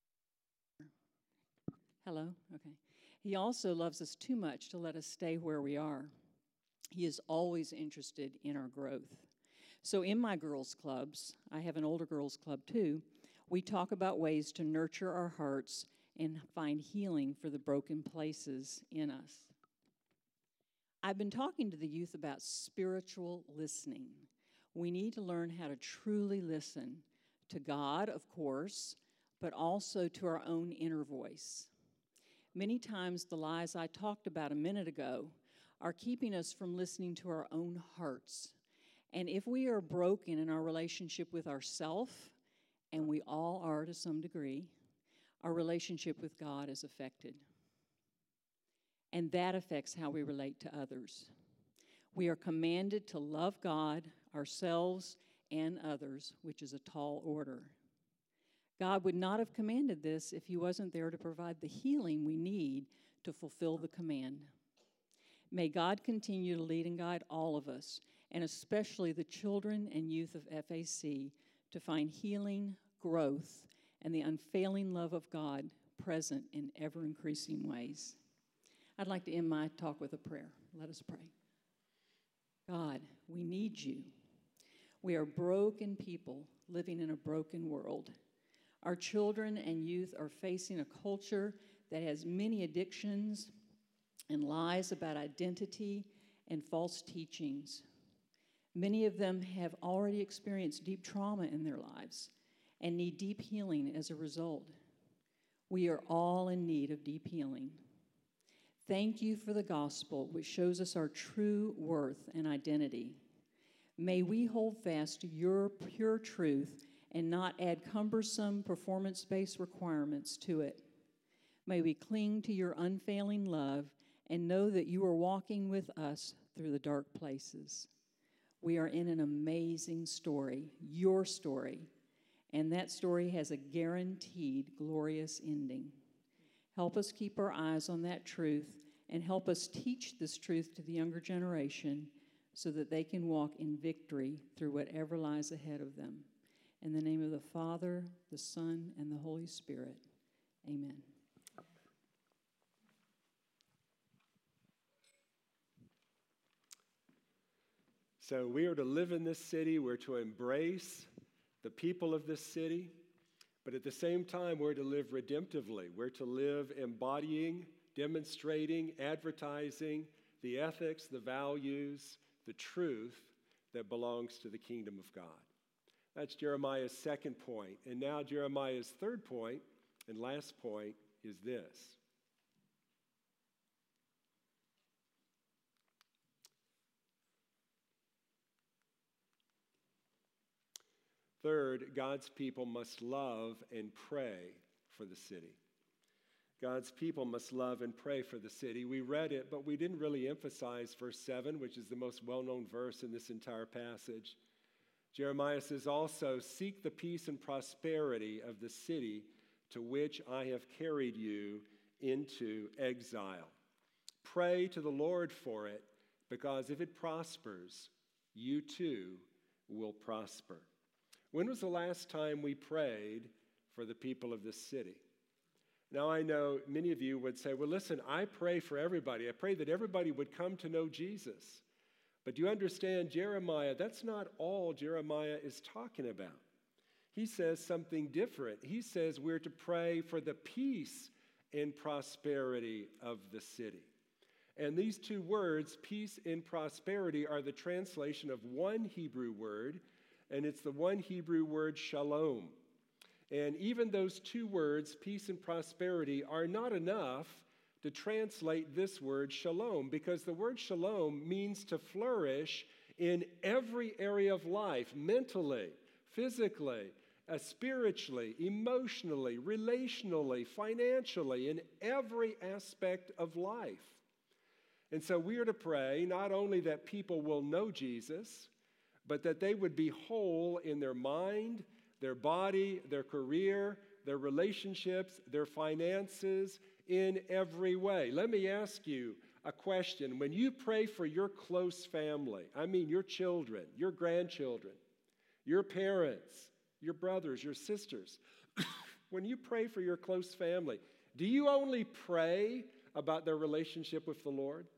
Hello? Okay. He also loves us too much to let us stay where we are. He is always interested in our growth. So in my girls' clubs, I have an older girls' club too, we talk about ways to nurture our hearts and find healing for the broken places in us. I've been talking to the youth about spiritual listening. We need to learn how to truly listen to God, of course, but also to our own inner voice. Many times the lies I talked about a minute ago are keeping us from listening to our own hearts. And if we are broken in our relationship with ourselves, and we all are to some degree, our relationship with God is affected. And that affects how we relate to others. We are commanded to love God, ourselves, and others, which is a tall order. God would not have commanded this if he wasn't there to provide the healing we need to fulfill the command. May God continue to lead and guide all of us, and especially the children and youth of FAC, to find healing, growth, and the unfailing love of God present in ever-increasing ways. I'd like to end my talk with a prayer. Let us pray. God, we need you. We are broken people living in a broken world. Our children and youth are facing a culture that has many addictions and lies about identity and false teachings. Many of them have already experienced deep trauma in their lives and need deep healing as a result. We are all in need of deep healing. Thank you for the gospel, which shows us our true worth and identity. May we hold fast to your pure truth and not add cumbersome performance-based requirements to it. May we cling to your unfailing love and know that you are walking with us through the dark places. We are in an amazing story, your story, and that story has a guaranteed glorious ending. Help us keep our eyes on that truth and help us teach this truth to the younger generation so that they can walk in victory through whatever lies ahead of them. In the name of the Father, the Son, and the Holy Spirit, amen. So we are to live in this city, we're to embrace the people of this city, but at the same time, we're to live redemptively. We're to live embodying, demonstrating, advertising the ethics, the values, the truth that belongs to the kingdom of God. That's Jeremiah's second point. And now Jeremiah's third point and last point is this. Third, God's people must love and pray for the city. God's people must love and pray for the city. We read it, but we didn't really emphasize verse 7, which is the most well-known verse in this entire passage. Jeremiah says also, seek the peace and prosperity of the city to which I have carried you into exile. Pray to the Lord for it, because if it prospers, you too will prosper. When was the last time we prayed for the people of this city? Now, I know many of you would say, well, listen, I pray for everybody. I pray that everybody would come to know Jesus. But do you understand, Jeremiah, that's not all Jeremiah is talking about. He says something different. He says we're to pray for the peace and prosperity of the city. And these two words, peace and prosperity, are the translation of one Hebrew word, and it's the one Hebrew word shalom. And even those two words, peace and prosperity, are not enough to translate this word shalom, because the word shalom means to flourish in every area of life, mentally, physically, spiritually, emotionally, relationally, financially, in every aspect of life. And so we are to pray not only that people will know Jesus, but that they would be whole in their mind, their body, their career, their relationships, their finances, in every way. Let me ask you a question. When you pray for your close family, I mean your children, your grandchildren, your parents, your brothers, your sisters, when you pray for your close family, do you only pray about their relationship with the Lord?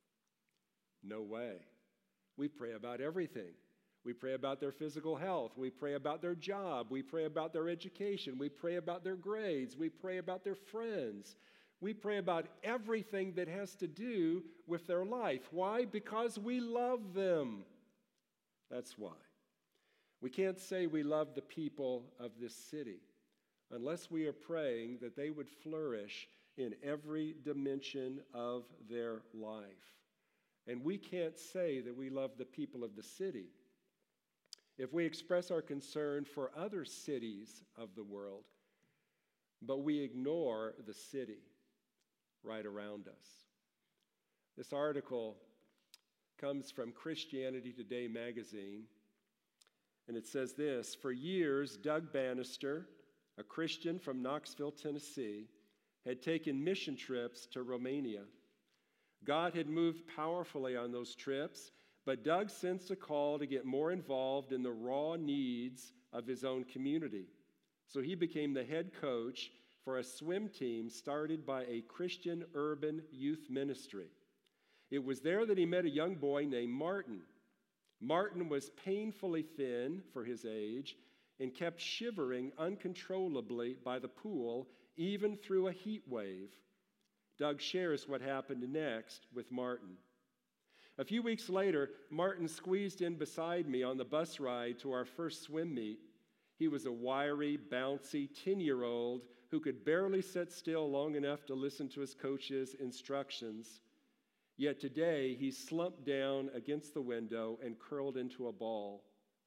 No way. We pray about everything. We pray about their physical health. We pray about their job. We pray about their education. We pray about their grades. We pray about their friends. We pray about everything that has to do with their life. Why? Because we love them. That's why. We can't say we love the people of this city unless we are praying that they would flourish in every dimension of their life. And we can't say that we love the people of the city if we express our concern for other cities of the world, but we ignore the city right around us. This article comes from Christianity Today magazine, and it says this: for years, Doug Bannister, a Christian from Knoxville, Tennessee, had taken mission trips to Romania. God had moved powerfully on those trips, but Doug sensed a call to get more involved in the raw needs of his own community. So he became the head coach for a swim team started by a Christian urban youth ministry. It was there that he met a young boy named Martin. Martin was painfully thin for his age and kept shivering uncontrollably by the pool, even through a heat wave. Doug shares what happened next with Martin. A few weeks later, Martin squeezed in beside me on the bus ride to our first swim meet. He was a wiry, bouncy 10-year-old who could barely sit still long enough to listen to his coach's instructions. Yet today, he slumped down against the window and curled into a ball.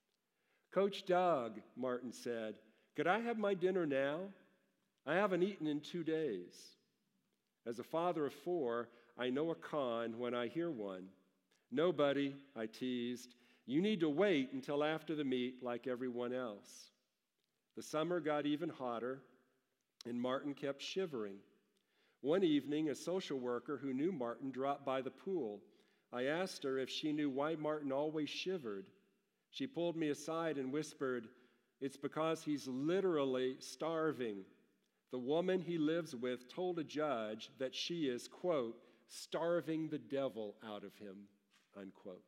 "Coach Doug," Martin said, "could I have my dinner now? I haven't eaten in 2 days." As a father of 4, I know a con when I hear one. "No, buddy," I teased. "You need to wait until after the meet like everyone else." The summer got even hotter, and Martin kept shivering. One evening, a social worker who knew Martin dropped by the pool. I asked her if she knew why Martin always shivered. She pulled me aside and whispered, "It's because he's literally starving. The woman he lives with told a judge that she is, quote, starving the devil out of him," unquote.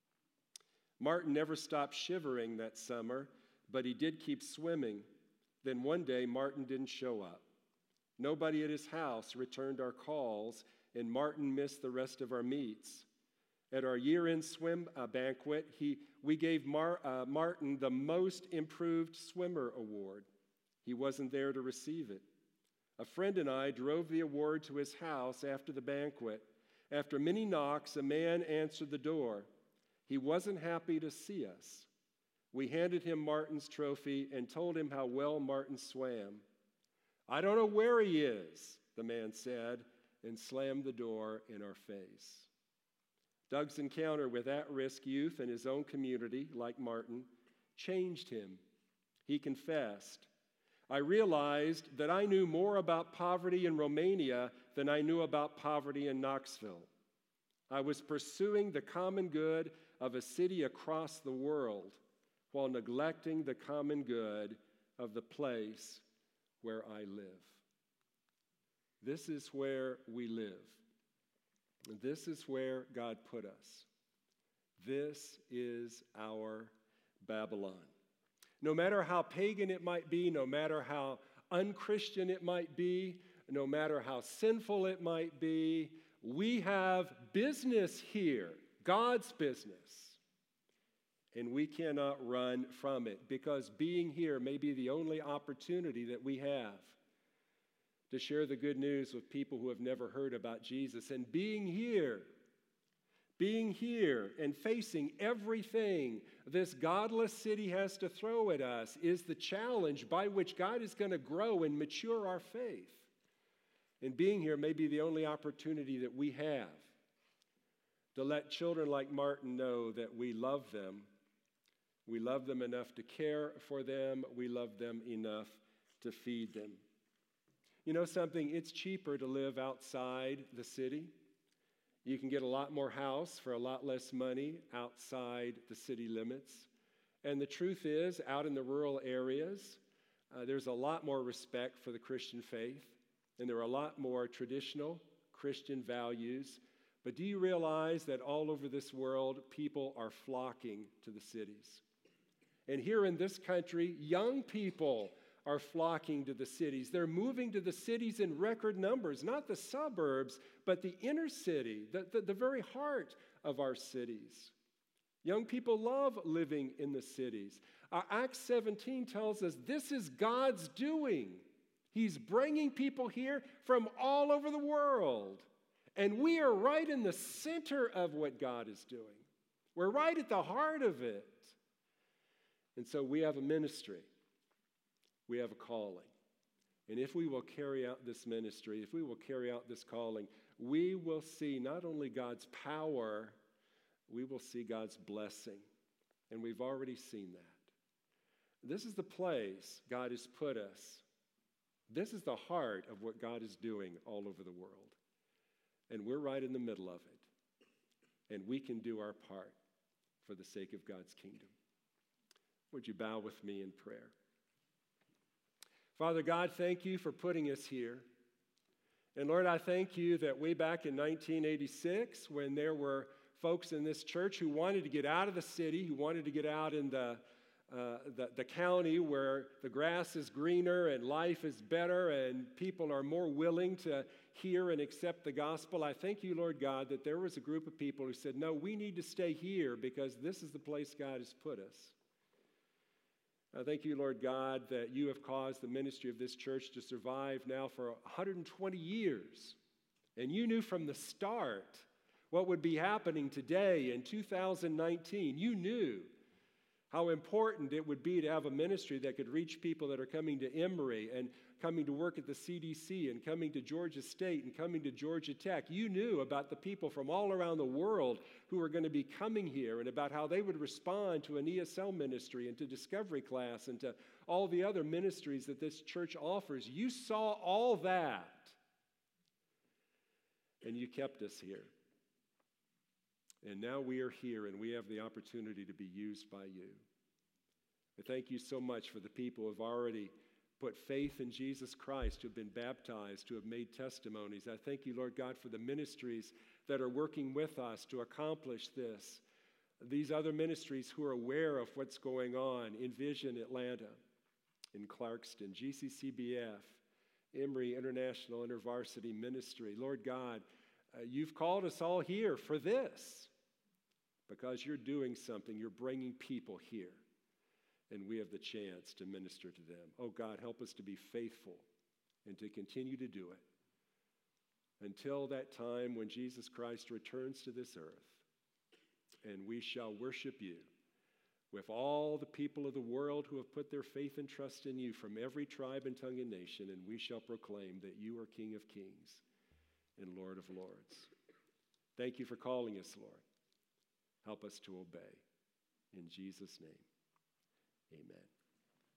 Martin never stopped shivering that summer, but he did keep swimming. Then one day, Martin didn't show up. Nobody at his house returned our calls, and Martin missed the rest of our meets. At our year-end swim banquet, we gave Martin the Most Improved Swimmer Award. He wasn't there to receive it. A friend and I drove the award to his house after the banquet. After many knocks, a man answered the door. He wasn't happy to see us. We handed him Martin's trophy and told him how well Martin swam. "I don't know where he is," the man said, and slammed the door in our face. Doug's encounter with at-risk youth in his own community, like Martin, changed him. He confessed, "I realized that I knew more about poverty in Romania than I knew about poverty in Knoxville. I was pursuing the common good of a city across the world while neglecting the common good of the place where I live." This is where we live. This is where God put us. This is our Babylon. No matter how pagan it might be, no matter how unchristian it might be, no matter how sinful it might be, we have business here, God's business. And we cannot run from it, because being here may be the only opportunity that we have to share the good news with people who have never heard about Jesus. And being here and facing everything this godless city has to throw at us is the challenge by which God is going to grow and mature our faith. And being here may be the only opportunity that we have to let children like Martin know that we love them. We love them enough to care for them. We love them enough to feed them. You know something? It's cheaper to live outside the city. You can get a lot more house for a lot less money outside the city limits. And the truth is, out in the rural areas, there's a lot more respect for the Christian faith, and there are a lot more traditional Christian values. But do you realize that all over this world, people are flocking to the cities? And here in this country, young people are flocking to the cities. They're moving to the cities in record numbers, not the suburbs, but the inner city, the very heart of our cities. Young people love living in the cities. Acts 17 tells us this is God's doing. He's bringing people here from all over the world. And we are right in the center of what God is doing. We're right at the heart of it. And so we have a ministry. We have a calling. And if we will carry out this ministry, if we will carry out this calling, we will see not only God's power, we will see God's blessing. And we've already seen that. This is the place God has put us. This is the heart of what God is doing all over the world. And we're right in the middle of it. And we can do our part for the sake of God's kingdom. Would you bow with me in prayer? Father God, thank you for putting us here. And Lord, I thank you that way back in 1986, when there were folks in this church who wanted to get out of the city, who wanted to get out in the county where the grass is greener and life is better and people are more willing to hear and accept the gospel, I thank you, Lord God, that there was a group of people who said, no, we need to stay here because this is the place God has put us. I thank you, Lord God, that you have caused the ministry of this church to survive now for 120 years. And you knew from the start what would be happening today in 2019. You knew how important it would be to have a ministry that could reach people that are coming to Emory and coming to work at the CDC and coming to Georgia State and coming to Georgia Tech. You knew about the people from all around the world who were going to be coming here and about how they would respond to an ESL ministry and to Discovery Class and to all the other ministries that this church offers. You saw all that, and you kept us here. And now we are here, and we have the opportunity to be used by you. I thank you so much for the people who have already put faith in Jesus Christ, who have been baptized, who have made testimonies. I thank you, Lord God, for the ministries that are working with us to accomplish this. These other ministries who are aware of what's going on in Vision Atlanta, in Clarkston, GCCBF, Emory International InterVarsity Ministry. Lord God, you've called us all here for this because you're doing something. You're bringing people here. And we have the chance to minister to them. Oh God, help us to be faithful and to continue to do it until that time when Jesus Christ returns to this earth and we shall worship you with all the people of the world who have put their faith and trust in you from every tribe and tongue and nation, and we shall proclaim that you are King of Kings and Lord of Lords. Thank you for calling us, Lord. Help us to obey. In Jesus' name. Amen.